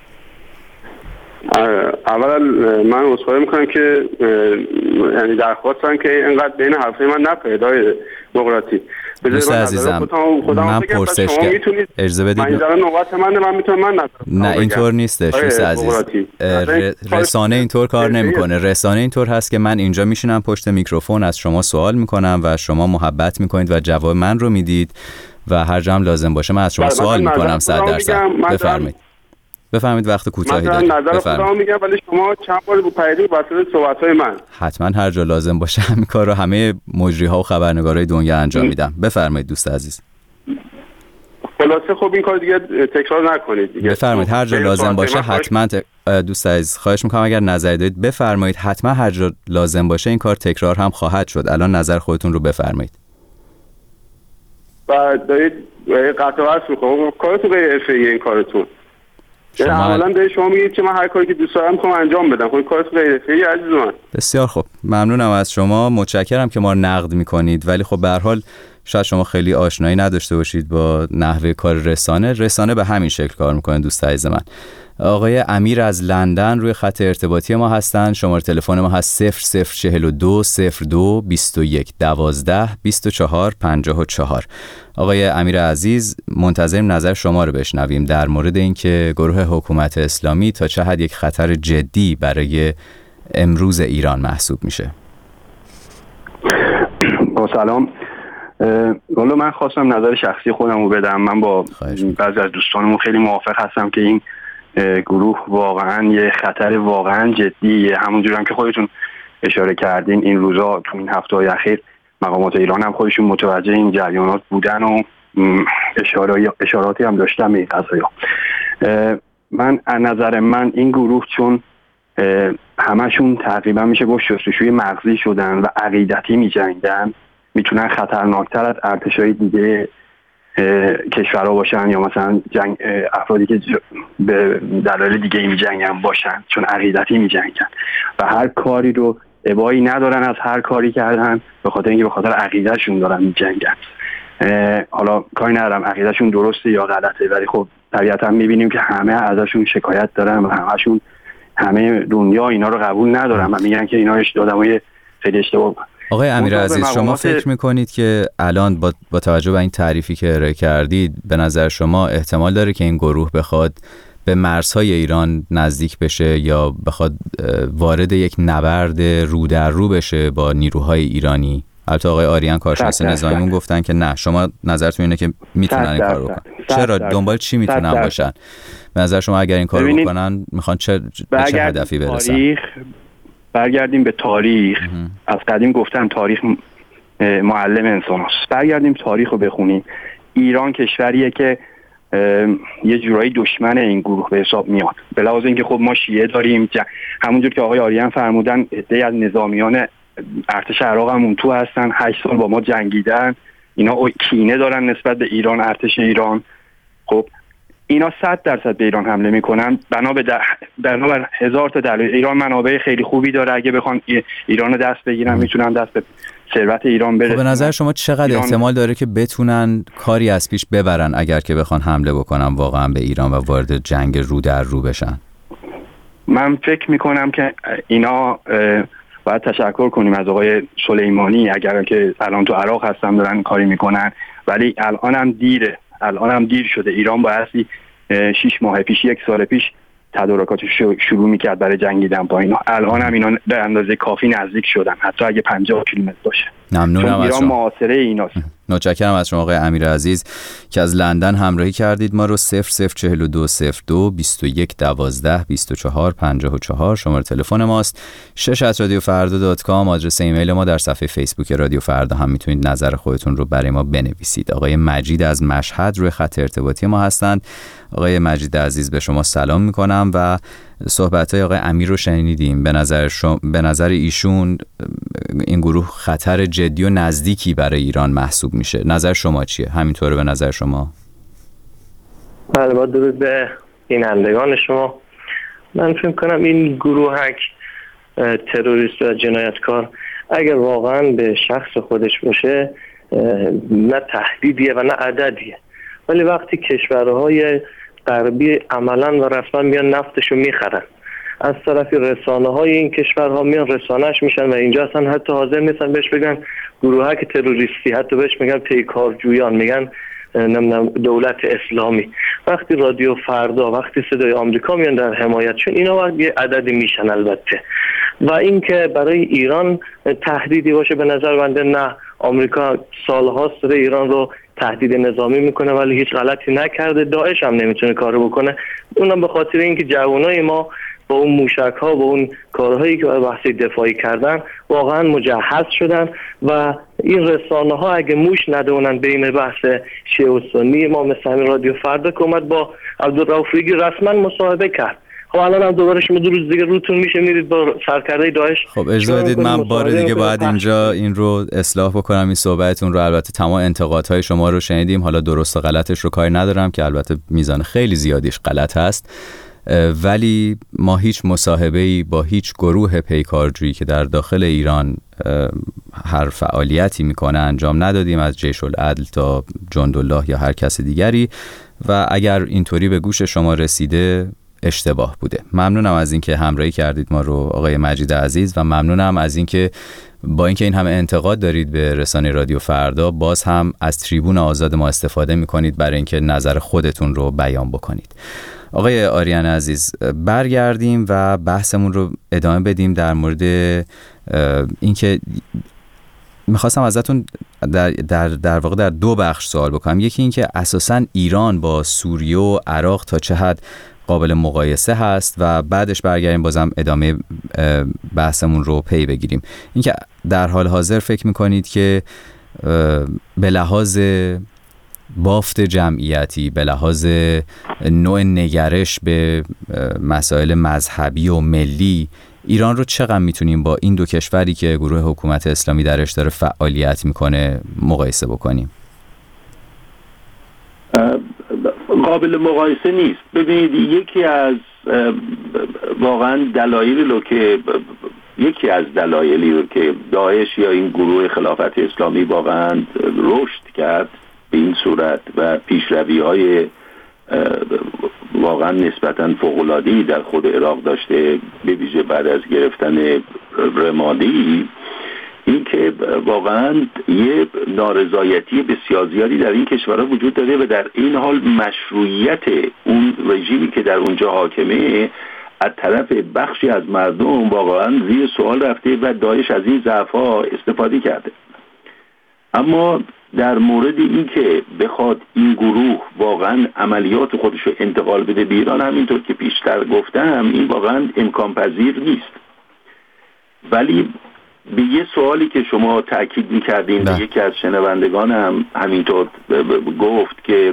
اولا من عذرخواهی میکنم که یعنی درخواستم که اینقدر بین حرفای من نپیدای بغراتی. دوست عزیزم من پرسش که اجازه بدید من در نوبت من من میتونم من نظر نه اینطور نیستش دوست عزیز. رسانه اینطور کار نمیکنه. رسانه اینطور هست که من اینجا میشینم پشت میکروفون از شما سوال میکنم و شما محبت میکنید و جواب من رو میدید و هر جا هم لازم باشه من از شما سوال میکنم صد درصد. بفرمایید بفرمایید وقت کوتاهی دارید. نظر خودم میگم ولی شما چند بار رو پیدی واسه صحبت‌های من حتما هر جا لازم باشه همین کار رو همه مجری‌ها و خبرنگارای دنیا انجام میدم. بفرمایید دوست عزیز. خلاصه خب این کار دیگه تکرار نکنید دیگه. بفرمایید هر جا لازم باشه حتما ت... دوست عزیز خواهش میکنم اگر نظری دارید بفرمایید. حتما هر جا لازم باشه این کار تکرار هم خواهد شد. الان نظر خودتون رو بفرمایید. بعد دارید قطع و وصل میکنم. کارتون غیر حرفه‌ایه این کارتون. یعنی اولا به شما میگید که من هر کاری که دوست دارم میخوام انجام بدم. خب کارت غیر حرفه‌ای عزیز من. بسیار خوب. ممنونم از شما. متشکرم که ما رو نقد میکنید ولی خب به هر حال شاید شما خیلی آشنایی نداشته باشید با نحوه کار رسانه. رسانه به همین شکل کار میکنه دوست عزیز من. آقای امیر از لندن روی خط ارتباطی ما هستن. شماره تلفن ما هست صفر صفر چهل و دو صفر دو بیست و یک دوازده بیست و چهار پنجاه و چهار. آقای امیر عزیز منتظریم نظر شما رو بشنویم در مورد اینکه گروه حکومت اسلامی تا چه حد یک خطر جدی برای امروز ایران محسوب میشه. با سلام. والا من خواستم نظر شخصی خودم رو بدم. من با بعضی از دوستانمون خیلی موافق هستم که این گروه واقعا یه خطر واقعا جدیه. همونجور هم که خودتون اشاره کردین این روزا تو این هفته‌های اخیر مقامات ایران هم خودشون متوجه این جریانات بودن و اشاراتی هم داشتم این قضایا. من از نظر من این گروه چون همشون تقریبا میشه گفت شستشوی مغزی شدن و عقیدتی میجنگن، میتونن خطرناکتر از ارتشای دیگه کشورها باشن یا مثلا جنگ افرادی که به دلایل دیگه می جنگن باشن، چون عقیدتی می جنگن و هر کاری رو ابایی ندارن از هر کاری کردن به خاطر اینکه به خاطر عقیدهشون دارن می جنگن. حالا کاری ندارم عقیدهشون درسته یا غلطه ولی خب طبیعتا می بینیم که همه ازشون شکایت دارن و همشون همه دنیا اینا رو قبول ندارن و میگن که اینا آدمای خیلی اشتباه. آقای امیرعزیز، شما فکر میکنید که الان با, با توجه به این تعریفی که ارائه کردید، به نظر شما احتمال داره که این گروه بخواد به مرزهای ایران نزدیک بشه یا بخواد وارد یک نبرد رو در رو بشه با نیروهای ایرانی؟ البته آقای آریان کارشناس نظامیمون گفتن که نه، شما نظرتون اینه که میتونن این کارو بکنن. چرا؟ دنبال چی میتونن باشن؟ به نظر شما اگر این کارو بکنن میخوان چه به چه هدفی برسن؟ تاریخ برگردیم به تاریخ. از قدیم گفتن تاریخ معلم انسان است. برگردیم تاریخ رو بخونیم. ایران کشوریه که یه جورایی دشمن این گروه به حساب میاد، به لحاظ اینکه خب ما شیعه داریم، همونجور که آقای آریان فرمودن عده‌ای از نظامیان ارتش عراق هم اون تو هستن، هشت سال با ما جنگیدن، اینا کینه دارن نسبت به ایران، ارتش ایران. خب اینا صد درصد به ایران حمله میکنن بنا به بنا بر هزار تا دلیل. ایران منابع خیلی خوبی داره، اگه بخوان ایران رو دست بگیرن میتونن دست به ثروت ایران برسن. خب به نظر شما چقدر ایران... احتمال داره که بتونن کاری از پیش ببرن اگر که بخوان حمله بکنن واقعا به ایران و وارد جنگ رو در رو بشن؟ من فکر میکنم که اینا باید تشکر کنیم از آقای سلیمانی، اگر که الان تو عراق هستن دارن کاری میکنن، ولی الان هم دیره، الان هم دیر شده. ایران بایستی شیش ماه پیش، یک سال پیش تدارکاتش شروع میکرد برای جنگیدن با اینا. الان هم اینا به اندازه کافی نزدیک شدن، حتی اگه پنجاه کیلومتر باشه. ممنونم از ایران معاصره ایناست. متشکرم از شما آقای امیرعزیز که از لندن همراهی کردید ما رو. صفر صفر چهل و دو صفر دو بیست و یک دوازده بیست و چهار پنجاه و چهار شماره تلفن ماست. شش ات رادیو فردا دات کام آدرس ایمیل ما. در صفحه فیسبوک رادیو فردا هم میتونید نظر خودتون رو برای ما بنویسید. آقای مجید از مشهد روی خط ارتباطی ما هستند. آقای مجید عزیز به شما سلام میکنم و صحبت‌های آقای امیر رو شنیدیم. به نظر شما، به نظر ایشون این گروه خطر جدی و نزدیکی برای ایران محسوب میشه. نظر شما چیه؟ همینطوره به نظر شما؟ بله، با درود به بینندگان شما. من فکر کنم این گروهک تروریست و جنایتکار اگر واقعا به شخص خودش باشه نه تهدیدیه و نه عددیه، ولی وقتی کشورهای غربی عملا و رسما میان نفتشو میخرن، از طرفی رسانه های این کشورها میان رسانهش میشن و اینجا اصلا حتی حاضر نیستن بهش بگن گروهک تروریستی، حتی بهش میگن پیکارجویان، میگن نمیدونم دولت اسلامی. وقتی رادیو فردا، وقتی صدای آمریکا میان در حمایتشون، اینا وقت یه عددی میشن البته. و اینکه برای ایران تهدیدی باشه به نظر بنده نه. آمریکا سالهاست داره ایران رو تهدید نظامی میکنه ولی هیچ غلطی نکرده. داعش هم نمیتونه کارو بکنه، اونم به خاطر اینکه جوانای ما با اون موشک ها، با اون کارهایی که بحث دفاعی کردن واقعا مجهز شدن و این رسانه ها اگه موش ندونن بین بحث شیعه و سنی ما، مثل همین رادیو فردا که اومد با عبدالرؤوف ریگی رسما مصاحبه کرد، خب الان هم دوباره شما دو روز دیگه روتون میشه میرید با سرکرده داعش. خب اجازه بدید من بار دیگه باید اینجا این رو اصلاح بکنم این صحبتتون رو. البته تمام انتقادهای شما رو شنیدیم، حالا درست و غلطش رو کاری ندارم که البته میزان خیلی زیادیش غلط هست، ولی ما هیچ مصاحبه‌ای با هیچ گروه پیکارجویی که در داخل ایران هر فعالیتی میکنه انجام ندادیم، از جیش العدل تا جندالله یا هر کس دیگری، و اگر اینطوری به گوش شما رسیده اشتباه بوده. ممنونم از اینکه همراهی کردید ما رو آقای مجید عزیز و ممنونم از اینکه با اینکه این همه انتقاد دارید به رسانه رادیو فردا باز هم از تریبون آزاد ما استفاده میکنید برای اینکه نظر خودتون رو بیان بکنید. آقای آریان عزیز، برگردیم و بحثمون رو ادامه بدیم در مورد اینکه میخواستم ازتون در, در, در واقع در دو بخش سوال بکنم. یکی اینکه اساساً ایران با سوریه و عراق تا چه حد قابل مقایسه هست و بعدش برگردیم بازم ادامه بحثمون رو پی بگیریم. اینکه در حال حاضر فکر میکنید که به لحاظ بافت جمعیتی، به لحاظ نوع نگرش به مسائل مذهبی و ملی، ایران رو چقدر میتونیم با این دو کشوری که گروه حکومت اسلامی درش داره فعالیت میکنه مقایسه بکنیم؟ قابل مقایسه نیست. ببینید یکی از واقعا دلایلی رو که یکی از دلایلی رو که داعش یا این گروه خلافت اسلامی واقعا رشد کرد به این صورت و پیشروی های واقعا نسبتاً فوق‌العاده‌ای در خود عراق داشته، به ویژه بعد از گرفتن رمادی، این که واقعا یه نارضایتی بسیار زیادی در این کشورها وجود داره و در این حال مشروعیت اون رژیمی که در اونجا حاکمه از طرف بخشی از مردم واقعا زیر سوال رفته و داعش از این ضعف‌ها استفاده کرده. اما در مورد این که بخواد این گروه واقعا عملیات خودش رو انتقال بده به ایران، همینطور که پیشتر گفتم این واقعا امکان پذیر نیست. ولی به یه سوالی که شما تأکید می‌کردین، به یکی از شنوندگانم همینطور گفت که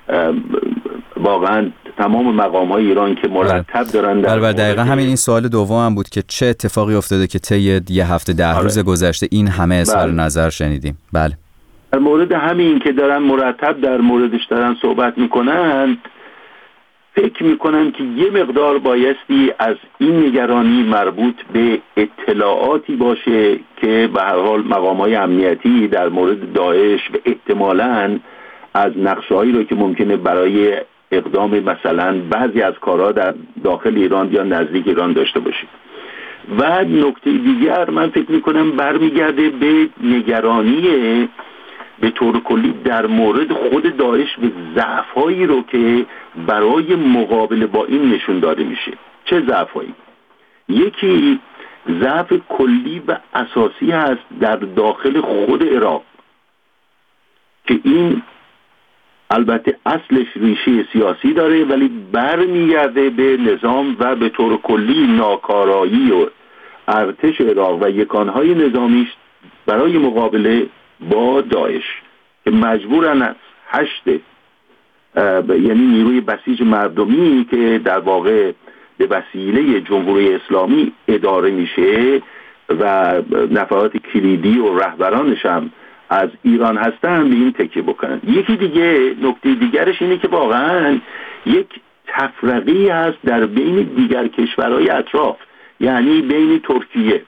واقعا تمام مقام‌های ایران که مرتب دارن در بله دقیقاً همین این سوال دومم بود که چه اتفاقی افتاده که طی یه هفته ده روز گذشته این همه اظهار نظر شنیدیم. بله در مورد همین که دارن مرتب در موردش دارن صحبت میکنن، فکر میکنم که یه مقدار بایستی از این نگرانی مربوط به اطلاعاتی باشه که به هر حال مقام‌های امنیتی در مورد داعش و احتمالاً از نقشه‌هایی رو که ممکنه برای اقدام مثلا بعضی از کارها در داخل ایران یا نزدیک ایران داشته باشه. و نکته دیگر من فکر میکنم برمیگرده به نگرانی به طور کلی در مورد خود داعش و ضعف‌هایی رو که برای مقابله با این نشون داده میشه. چه ضعف‌هایی؟ یکی ضعف کلی و اساسی هست در داخل خود عراق که این البته اصلش ریشه سیاسی داره، ولی برمیگرده به نظام و به طور کلی ناکارایی و ارتش عراق و یکانهای نظامیش برای مقابله با داعش که مجبورن از هشت یعنی نیروی بسیج مردمی که در واقع به وسیله جمهوری اسلامی اداره میشه و نفرات کلیدی و رهبرانش هم از ایران هستن به این تکیه بکنن. یکی دیگه نکته دیگرش اینه که واقعا یک تفرقه هست در بین دیگر کشورهای اطراف، یعنی بین ترکیه،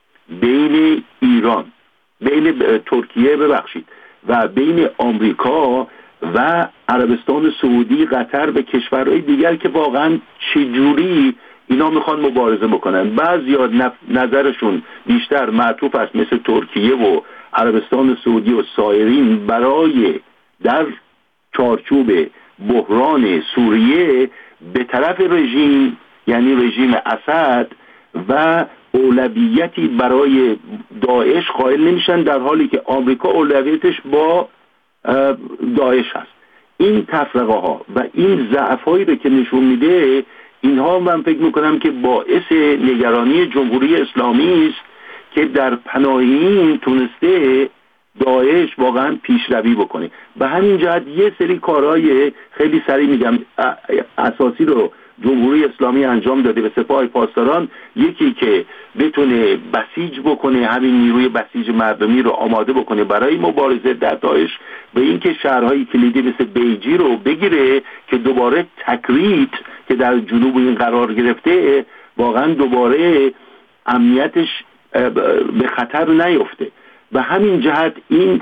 بین ایران، بین ترکیه ببخشید و بین آمریکا و عربستان سعودی، قطر و کشورهای دیگر که واقعا چجوری اینا میخوان مبارزه بکنن. بعضیا نظرشون بیشتر معطوف است مثل ترکیه و عربستان سعودی و سایرین برای در چارچوب بحران سوریه به طرف رژیم، یعنی رژیم اسد، و اولویتی برای داعش قائل نمیشن، در حالی که آمریکا اولویتش با داعش هست. این تفرقه ها و این ضعف هایی رو که نشون میده، اینها من فکر میکنم که باعث نگرانی جمهوری اسلامی است که در پناه این تونسته داعش واقعا پیشروی بکنه. به همین جهت یه سری کارهای خیلی سریع میگم اساسی رو جمهوری اسلامی انجام داده به سپاه پاسداران. یکی که بتونه بسیج بکنه، همین نیروی بسیج مردمی رو آماده بکنه برای مبارزه در داعش، به اینکه شهرهای کلیدی مثل بیجی رو بگیره که دوباره تکریت که در جنوب این قرار گرفته واقعا دوباره امنیتش به خطر نیفته. به همین جهت این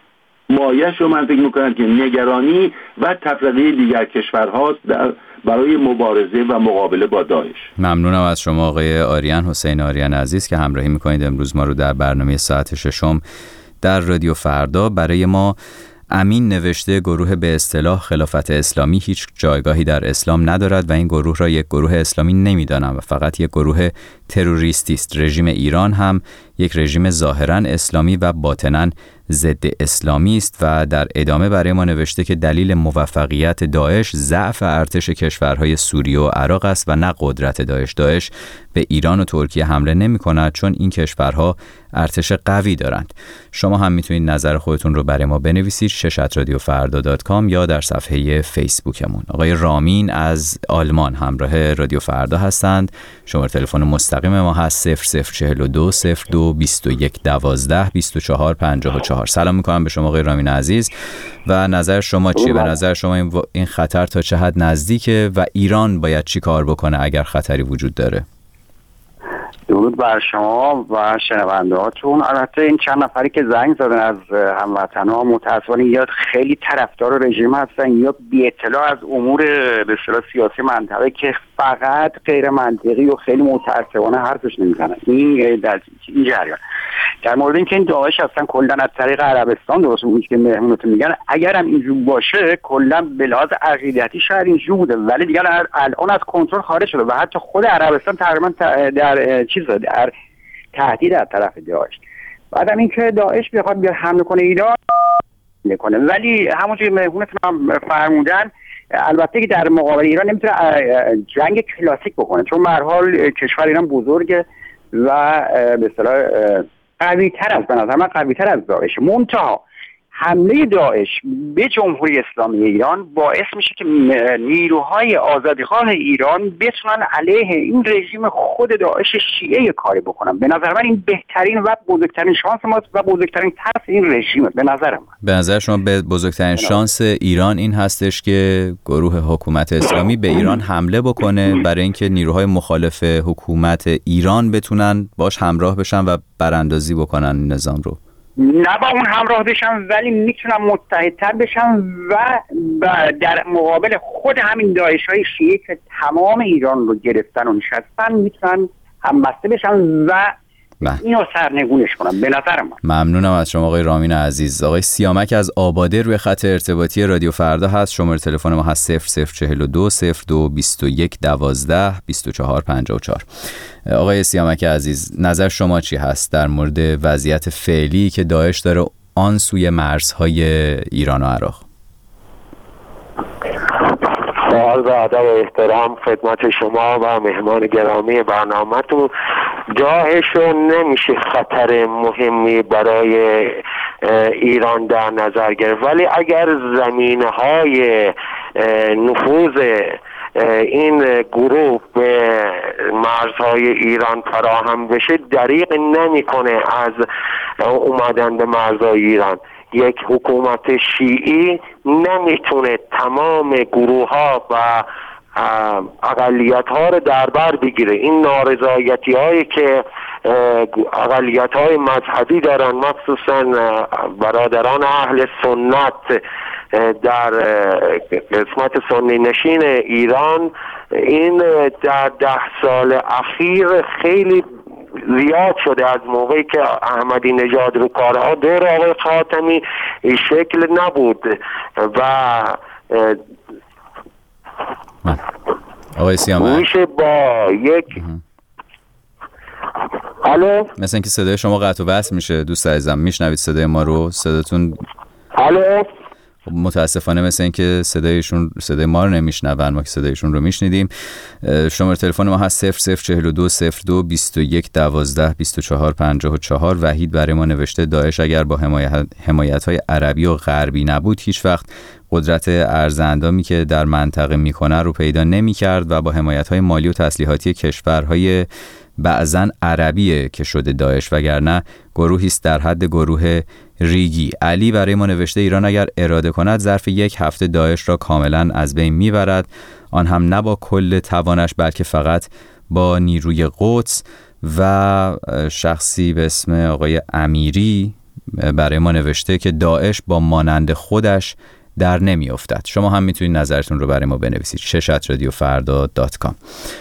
مایش رو من فکر میکنم که نگرانی و تفرقه دیگر کشورهاست در برای مبارزه و مقابله با داعش. ممنونم از شما آقای آریان، حسین آریان عزیز که همراهی میکنید امروز ما رو در برنامه ساعت ششم در رادیو فردا. برای ما امین نوشته گروه به اصطلاح خلافت اسلامی هیچ جایگاهی در اسلام ندارد و این گروه را یک گروه اسلامی نمیدانم و فقط یک گروه تروریستی است. رژیم ایران هم یک رژیم ظاهراً اسلامی و باطناً ضد اسلامی است. و در ادامه برای ما نوشته که دلیل موفقیت داعش ضعف ارتش کشورهای سوریه و عراق است و نه قدرت داعش. داعش به ایران و ترکیه حمله نمی کند چون این کشورها ارتش قوی دارند. شما هم میتونید نظر خودتون رو برای ما بنویسید شش ات رادیو فردا دات کام یا در صفحه فیسبوکمون. آقای رامین از آلمان همراه رادیو فردا هستند. شماره تلفن مستقیم ما هست صفر صفر چهل و دو صفر دو بیست و یک دوازده بیست و چهار پنجاه و چهار. سلام میکنم به شما آقای رامین عزیز و نظر شما چیه؟ به نظر شما این, این خطر تا چه حد نزدیکه و ایران باید چی کار بکنه اگر خطری وجود داره؟ درود بر شما و شنونده هاتون. البته این چند نفری که زنگ زدن از هموطن‌ها متأسفانه یا خیلی طرفدار رژیم هستن یا بی اطلاع از امور به اصطلاح سیاسی منطقه که فقط غیر منطقی و خیلی متأسفانه حرفش نمیزنن. این در این جریان در مورد اینکه این داعش اصلا کلا از طریق عربستان درست اون که مهمونتون میگن اگر هم اینجور باشه کلا به لحاظ عقیدتی شاید اینجور بوده، ولی دیگه الان از کنترل خارج شده و حتی خود عربستان تقریبا در چیز در تهدید از طرف داعش. بعدم اینکه داعش بخواد بیاد حمله کنه ایران نکنه، ولی همونجوری مهمونتون هم فرمودن البته که در مقابل ایران نمیتونه جنگ کلاسیک بکنه، چون به هر حال کشور ایران بزرگه و به اصطلاح قوی تر از به نظر من قوی تر از داعش. منتها حمله داعش به جمهوری اسلامی ایران باعث میشه که نیروهای آزادیخواه ایران بتونن علیه این رژیم خود داعش شیعه کاری بکنن. به نظر من این بهترین و بزرگترین شانس ماست و بزرگترین ترس این رژیمه. به نظر من به نظر شما به بزرگترین شانس ایران این هستش که گروه حکومت اسلامی به ایران حمله بکنه برای اینکه نیروهای مخالف حکومت ایران بتونن باش همراه بشن و براندازی بکنن نظام رو؟ نه با اون همراه بشن، ولی میتونن متحدتر بشن و در مقابل خود همین داعش های شیعه که تمام ایران رو گرفتن و نشستن میتونن همبسته بشن و اینو سرنگونش کنن. به نظر من. ممنونم از شما آقای رامین عزیز. آقای سیامک از آباده روی خط ارتباطی رادیو فردا هست. شماره تلفن ما هست صفر صفر چهل و دو صفر دو بیست و یک دوازده بیست و چهار پنجاه و چهار. آقای سیامک عزیز، نظر شما چی هست در مورد وضعیت فعلی که داعش داره آن سوی مرزهای ایران و عراق؟ عرض ادب و احترام خدمت شما و مهمان گرامی برنامه‌تون. داعش رو نمیشه خطر مهمی برای ایران در نظر گرفت، ولی اگر زمینه‌های نفوذ این گروه به مرزهای ایران فراهم بشه دریغ نمی‌کنه از اومدن به مرزهای ایران. یک حکومت شیعی نمیتونه تمام گروه ها و اقلیت ها رو در بر بگیره. این نارضایتی هایی که اقلیت های مذهبی دارن، مخصوصا برادران اهل سنت در قسمت سنی نشین ایران، این در ده سال اخیر خیلی زیاد شده. از موقعی که احمدی نژاد رو کارها دور آقای خاتمی این شکل نبود و آقای سیامک میشه با یک الو مثلا که صدای شما قطع و وصل میشه دوست عزیزم، میشنوید صدای ما رو؟ صداتون الو متاسفانه مثل این که صدایشون صدای ما رو نمیشنون، ما که صدایشون رو میشنیدیم. شماره تلفن ما هست صفر صفر چهل و دو صفر دو بیست و یک دوازده بیست و چهار پنجاه و چهار. وحید برای ما نوشته داعش اگر با حمایت حمایت های عربی و غربی نبود هیچ وقت قدرت ارزندامی که در منطقه میکنه رو پیدا نمیکرد و با حمایت های مالی و تسلیحاتی کشورهای بعضن عربیه که شده داعش، وگرنه گروهی است در حد گروه ریگی. علی برای ما نوشته ایران اگر اراده کند ظرف یک هفته داعش را کاملا از بین میبرد، آن هم نه با کل توانش بلکه فقط با نیروی قدس. و شخصی به اسم آقای امیری برای ما نوشته که داعش با مانند خودش در نمی افتد. شما هم میتونید نظرتون رو برای ما بنویسید. شش رادیو فردا دات کام.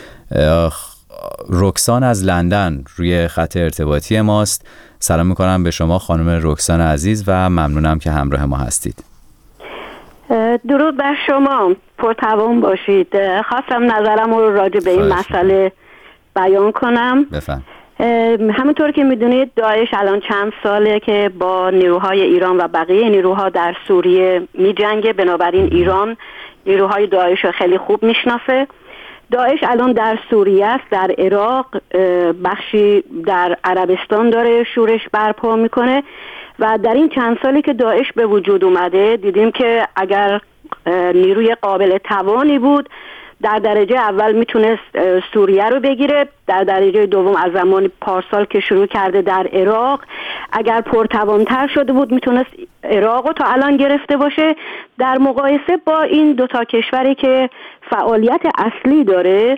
رکسان از لندن روی خط ارتباطی ماست. سلام میکنم به شما خانم رکسان عزیز و ممنونم که همراه ما هستید. درود بر شما، پرتوان باشید. خواستم نظرم رو راجع به این مسئله بیان کنم. بفهم. همونطور که میدونید داعش الان چند ساله که با نیروهای ایران و بقیه نیروها در سوریه میجنگه، بنابراین ایران نیروهای داعش رو خیلی خوب میشناسه. داعش الان در سوریه است، در عراق، بخشی در عربستان داره شورش برپا میکنه و در این چند سالی که داعش به وجود اومده دیدیم که اگر نیروی قابل توانی بود در درجه اول میتونست سوریه رو بگیره، در درجه دوم از زمان پارسال که شروع کرده در عراق اگر پرتوانتر شده بود میتونست عراق رو تا الان گرفته باشه. در مقایسه با این دوتا کشوری که فعالیت اصلی داره،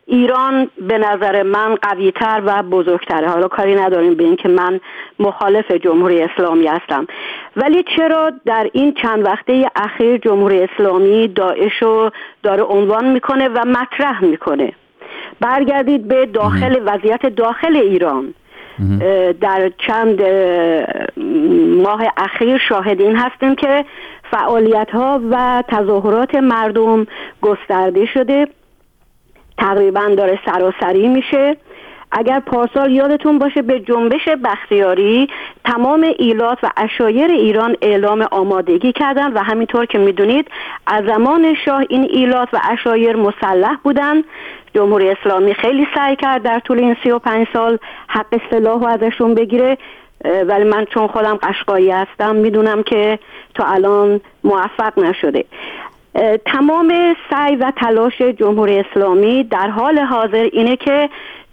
ایران به نظر من قوی‌تر و بزرگتره. حالا کاری نداریم به این که من مخالف جمهوری اسلامی هستم، ولی چرا در این چند وقته اخیر جمهوری اسلامی داعش رو داره عنوان میکنه و مطرح میکنه؟ برگردید به داخل وضعیت داخل ایران. در چند ماه اخیر شاهد این هستیم که فعالیت ها و تظاهرات مردم گسترده شده، تقریبا داره سراسری میشه. اگر پارسال یادتون باشه به جنبش بختیاری تمام ایلات و عشایر ایران اعلام آمادگی کردن و همینطور که میدونید از زمان شاه این ایلات و عشایر مسلح بودن. جمهوری اسلامی خیلی سعی کرد در طول این سی و پنج سال حق سلاح رو ازشون بگیره، ولی من چون خودم قشقایی هستم میدونم که تا الان موفق نشده. تمام سعی و تلاش جمهوری اسلامی در حال حاضر اینه که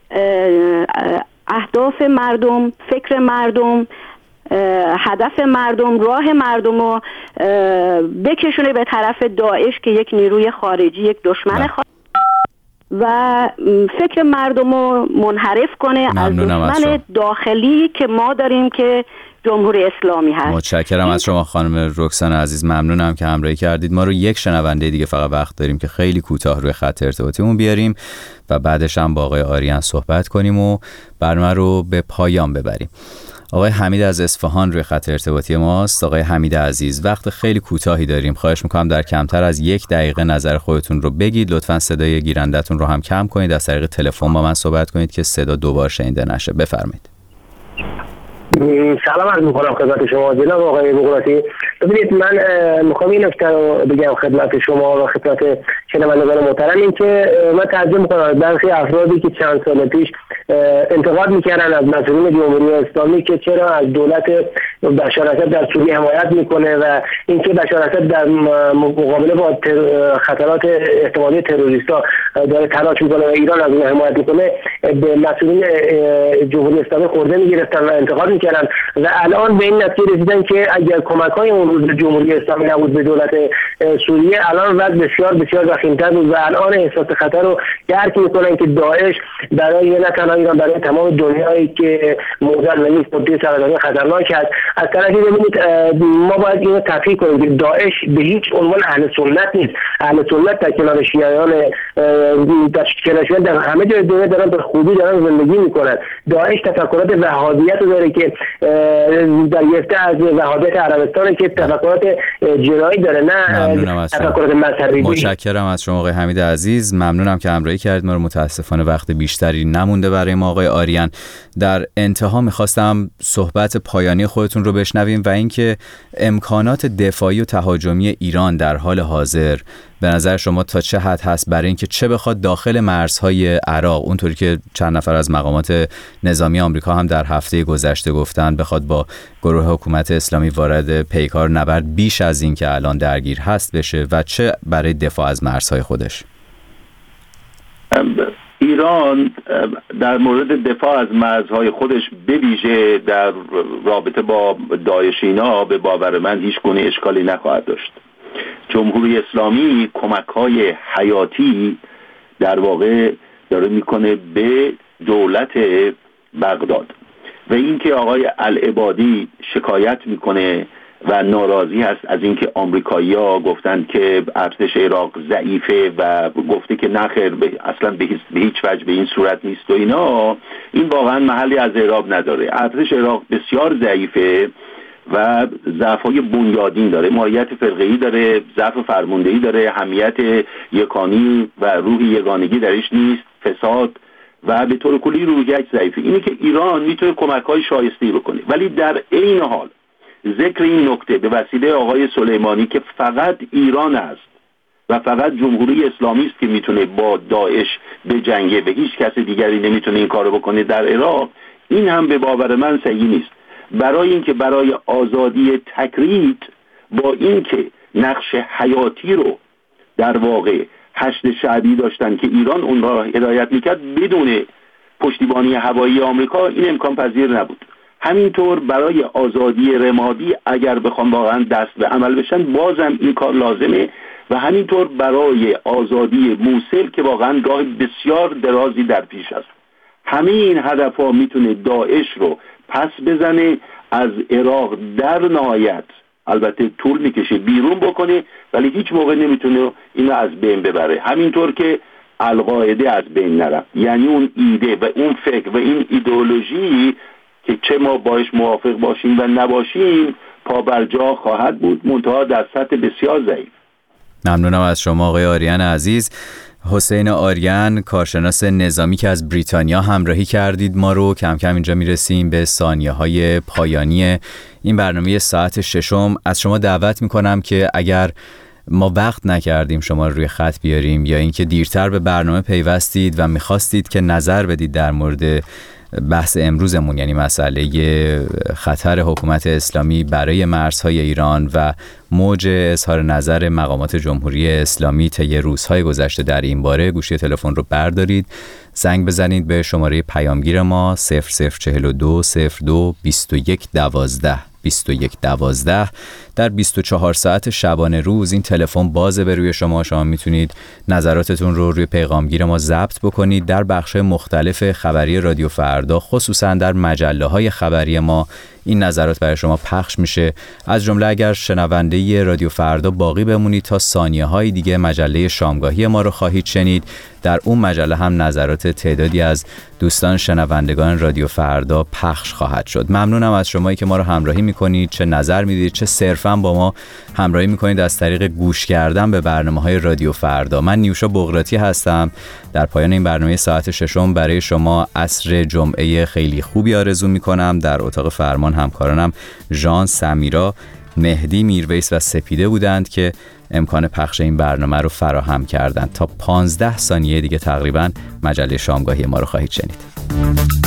اهداف مردم، فکر مردم، هدف مردم، راه مردم رو بکشونه به طرف داعش که یک نیروی خارجی، یک دشمن خارجی، و فکر مردم رو منحرف کنه از دشمن داخلی که ما داریم که جمهوری اسلامی هست. متشکرم از شما خانم رکسانا عزیز، ممنونم که همراهی کردید. ما رو یک شنونده دیگه فقط وقت داریم که خیلی کوتاه روی خط ارتباطیمون بیاریم و بعدش هم با آقای آریان صحبت کنیم و برنامه رو به پایان ببریم. آقای حمید از اصفهان روی خط ارتباطی ماست. آقای حمید عزیز، وقت خیلی کوتاهی داریم، خواهش میکنم در کمتر از یک دقیقه نظر خودتون رو بگید. لطفاً صدای گیرندتون رو هم کم کنید، از طریق تلفن با من صحبت کنید که صدا دوبار شنیده نشه. بفرمایید. سلام عرض میکنم خدمت شما جناب آقای بغراتی. ببینید من میخوام این نکته رو بگم خدمت شما و خدمت شنوندگان محترم، این که من تعجب میکنم از برخی افرادی که چند سال پیش انتقاد میکردن از مسئولین جمهوری اسلامی که چرا از دولت بشار اسد در سوریه حمایت میکنه و اینکه بشار اسد در مقابله با خطرات احتمالی تروریستا داره تلاش میکنه و ایران از اون حمایت میکنه، به مسئولین جمهوری اسلامی خورده میگرفتن و انتقاد میکردن و الان به این نتیجه رسیدن که اگر کمک‌های اون روز جمهوری اسلامی نبود به دولت سوریه، الان وضع بسیار بسیار وخیم‌تر بود و الان احساس خطر رو درک میکنن که داعش برای نه تنها ایران، برای تمام دنیایی که موجود و نیست منطقه سرطانی خطرناک است. از طرفی ببینید ما باید اینو تفکیک کنیم که داعش به هیچ عنوان اهل سنت نیست. اهل سنت در کنار شیعیان در کنار در همه جای دنیا دارن به خوبی دارن زندگی میکنن. داعش تفکرات وهابیت رو داره که در گرفته از وهابیت عربستان که تفکرات جنایی داره، نه تفکرات مذهبی. متشکرم از شما آقای حمید عزیز، ممنونم که همراهی کردید. ما رو متاسفانه وقت بیشتری نمونده برای ما. آقای آریان، در انتها میخواستم صحبت پایانی خودتون رو بشنویم و اینکه امکانات دفاعی و تهاجمی ایران در حال حاضر به نظر شما تا چه حد هست برای اینکه چه بخواد داخل مرزهای عراق، اونطوری که چند نفر از مقامات نظامی آمریکا هم در هفته گذشته گفتن، بخواد با گروه حکومت اسلامی وارد پیکار نبرد بیش از این که الان درگیر هست بشه، و چه برای دفاع از مرزهای خودش؟ ایران در مورد دفاع از مرزهای خودش به ویژه در رابطه با داعش اینا به باور من هیچ گونه اشکالی نخواهد داشت. جمهوری اسلامی کمک‌های حیاتی در واقع داره میکنه به دولت بغداد و اینکه آقای العبادی شکایت میکنه و ناراضی هست از اینکه آمریکایی‌ها گفتند که ارتش عراق ضعیفه و گفته که نخیر اصلا به هیچ وجه به این صورت نیست و اینا، این واقعا محلی از اعراب نداره. ارتش عراق بسیار ضعیفه و ضعف‌های بنیادین داره، ماهیت فرقه‌ای داره، ضعف فرماندهی داره، حمیت یکانی و روح یگانگی درش نیست، فساد و به طور کلی روحیه‌اش ضعیفه. اینی که ایران میتونه کمک‌های شایسته‌ای بکنه، ولی در عین حال ذکر این نکته به وسیله آقای سلیمانی که فقط ایران است و فقط جمهوری اسلامی است که میتونه با داعش بجنگه و هیچ کس دیگری نمیتونه این کارو بکنه در عراق، این هم به باور من صحیح نیست. برای اینکه برای آزادی تکرید با اینکه نقش حیاتی رو در واقع حشد شعبی داشتن که ایران اون را هدایت میکرد بدون پشتیبانی هوایی آمریکا، این امکان پذیر نبود. همینطور برای آزادی رمادی اگر بخوام واقعا دست به عمل بشن بازم این کار لازمه و همینطور برای آزادی موصل که واقعا راه بسیار درازی در پیش است. همه این هدفها میتونه داعش رو پس بزنه، از عراق در نهایت البته طول میکشه بیرون بکنه، ولی هیچ موقع نمیتونه اینو از بین ببره. همینطور که القاعده از بین نرفت، یعنی اون ایده و اون فکر و این ایدئولوژی که چه ما باش موافق باشیم و نباشیم پابرجا خواهد بود، منتها در سطح بسیار ضعیف. ممنونم از شما آقای آریان عزیز. حسین آریان، کارشناس نظامی که از بریتانیا همراهی کردید ما رو. کم کم اینجا میرسیم به ثانیه های پایانی این برنامه ساعت ششم. از شما دعوت میکنم که اگر ما وقت نکردیم شما رو روی خط بیاریم یا اینکه دیرتر به برنامه پیوستید و میخواستید که نظر بدید در مورد بحث امروزمون، یعنی مسئله خطر حکومت اسلامی برای مرزهای ایران و موج اظهار نظر مقامات جمهوری اسلامی طی روزهای گذشته در این باره، گوشی تلفن رو بردارید، زنگ بزنید به شماره پیامگیر ما صفر صفر چهل و دو صفر دو بیست و یک دوازده بیست و یک دوازده. در بیست و چهار ساعت شبانه روز این تلفن بازه به روی شما. شما میتونید نظراتتون رو روی پیغامگیر ما ضبط بکنید. در بخش‌های مختلف خبری رادیو فردا، خصوصا در مجله‌های خبری ما، این نظرات برای شما پخش میشه. از جمله اگر شنونده رادیو فردا باقی بمونید تا ثانیه‌های دیگه مجله شامگاهی ما رو خواهید شنید. در اون مجله هم نظرات تعدادی از دوستان شنوندگان رادیو فردا پخش خواهد شد. ممنونم از شمایی که ما رو همراهی میکنید، چه نظر میدید چه صرفاً با ما همراهی میکنید از طریق گوش کردن به برنامه‌های رادیو فردا. من نیوشا بغراتی هستم. در پایان این برنامه ساعت ششم برای شما عصر جمعه خیلی خوبی آرزو میکنم. در اتاق فرمان همکارانم ژان، سمیرا، مهدی، میرویس و سپیده بودند که امکان پخش این برنامه رو فراهم کردند. تا پانزده ثانیه دیگه تقریبا مجله شامگاهی ما رو خواهید شنید.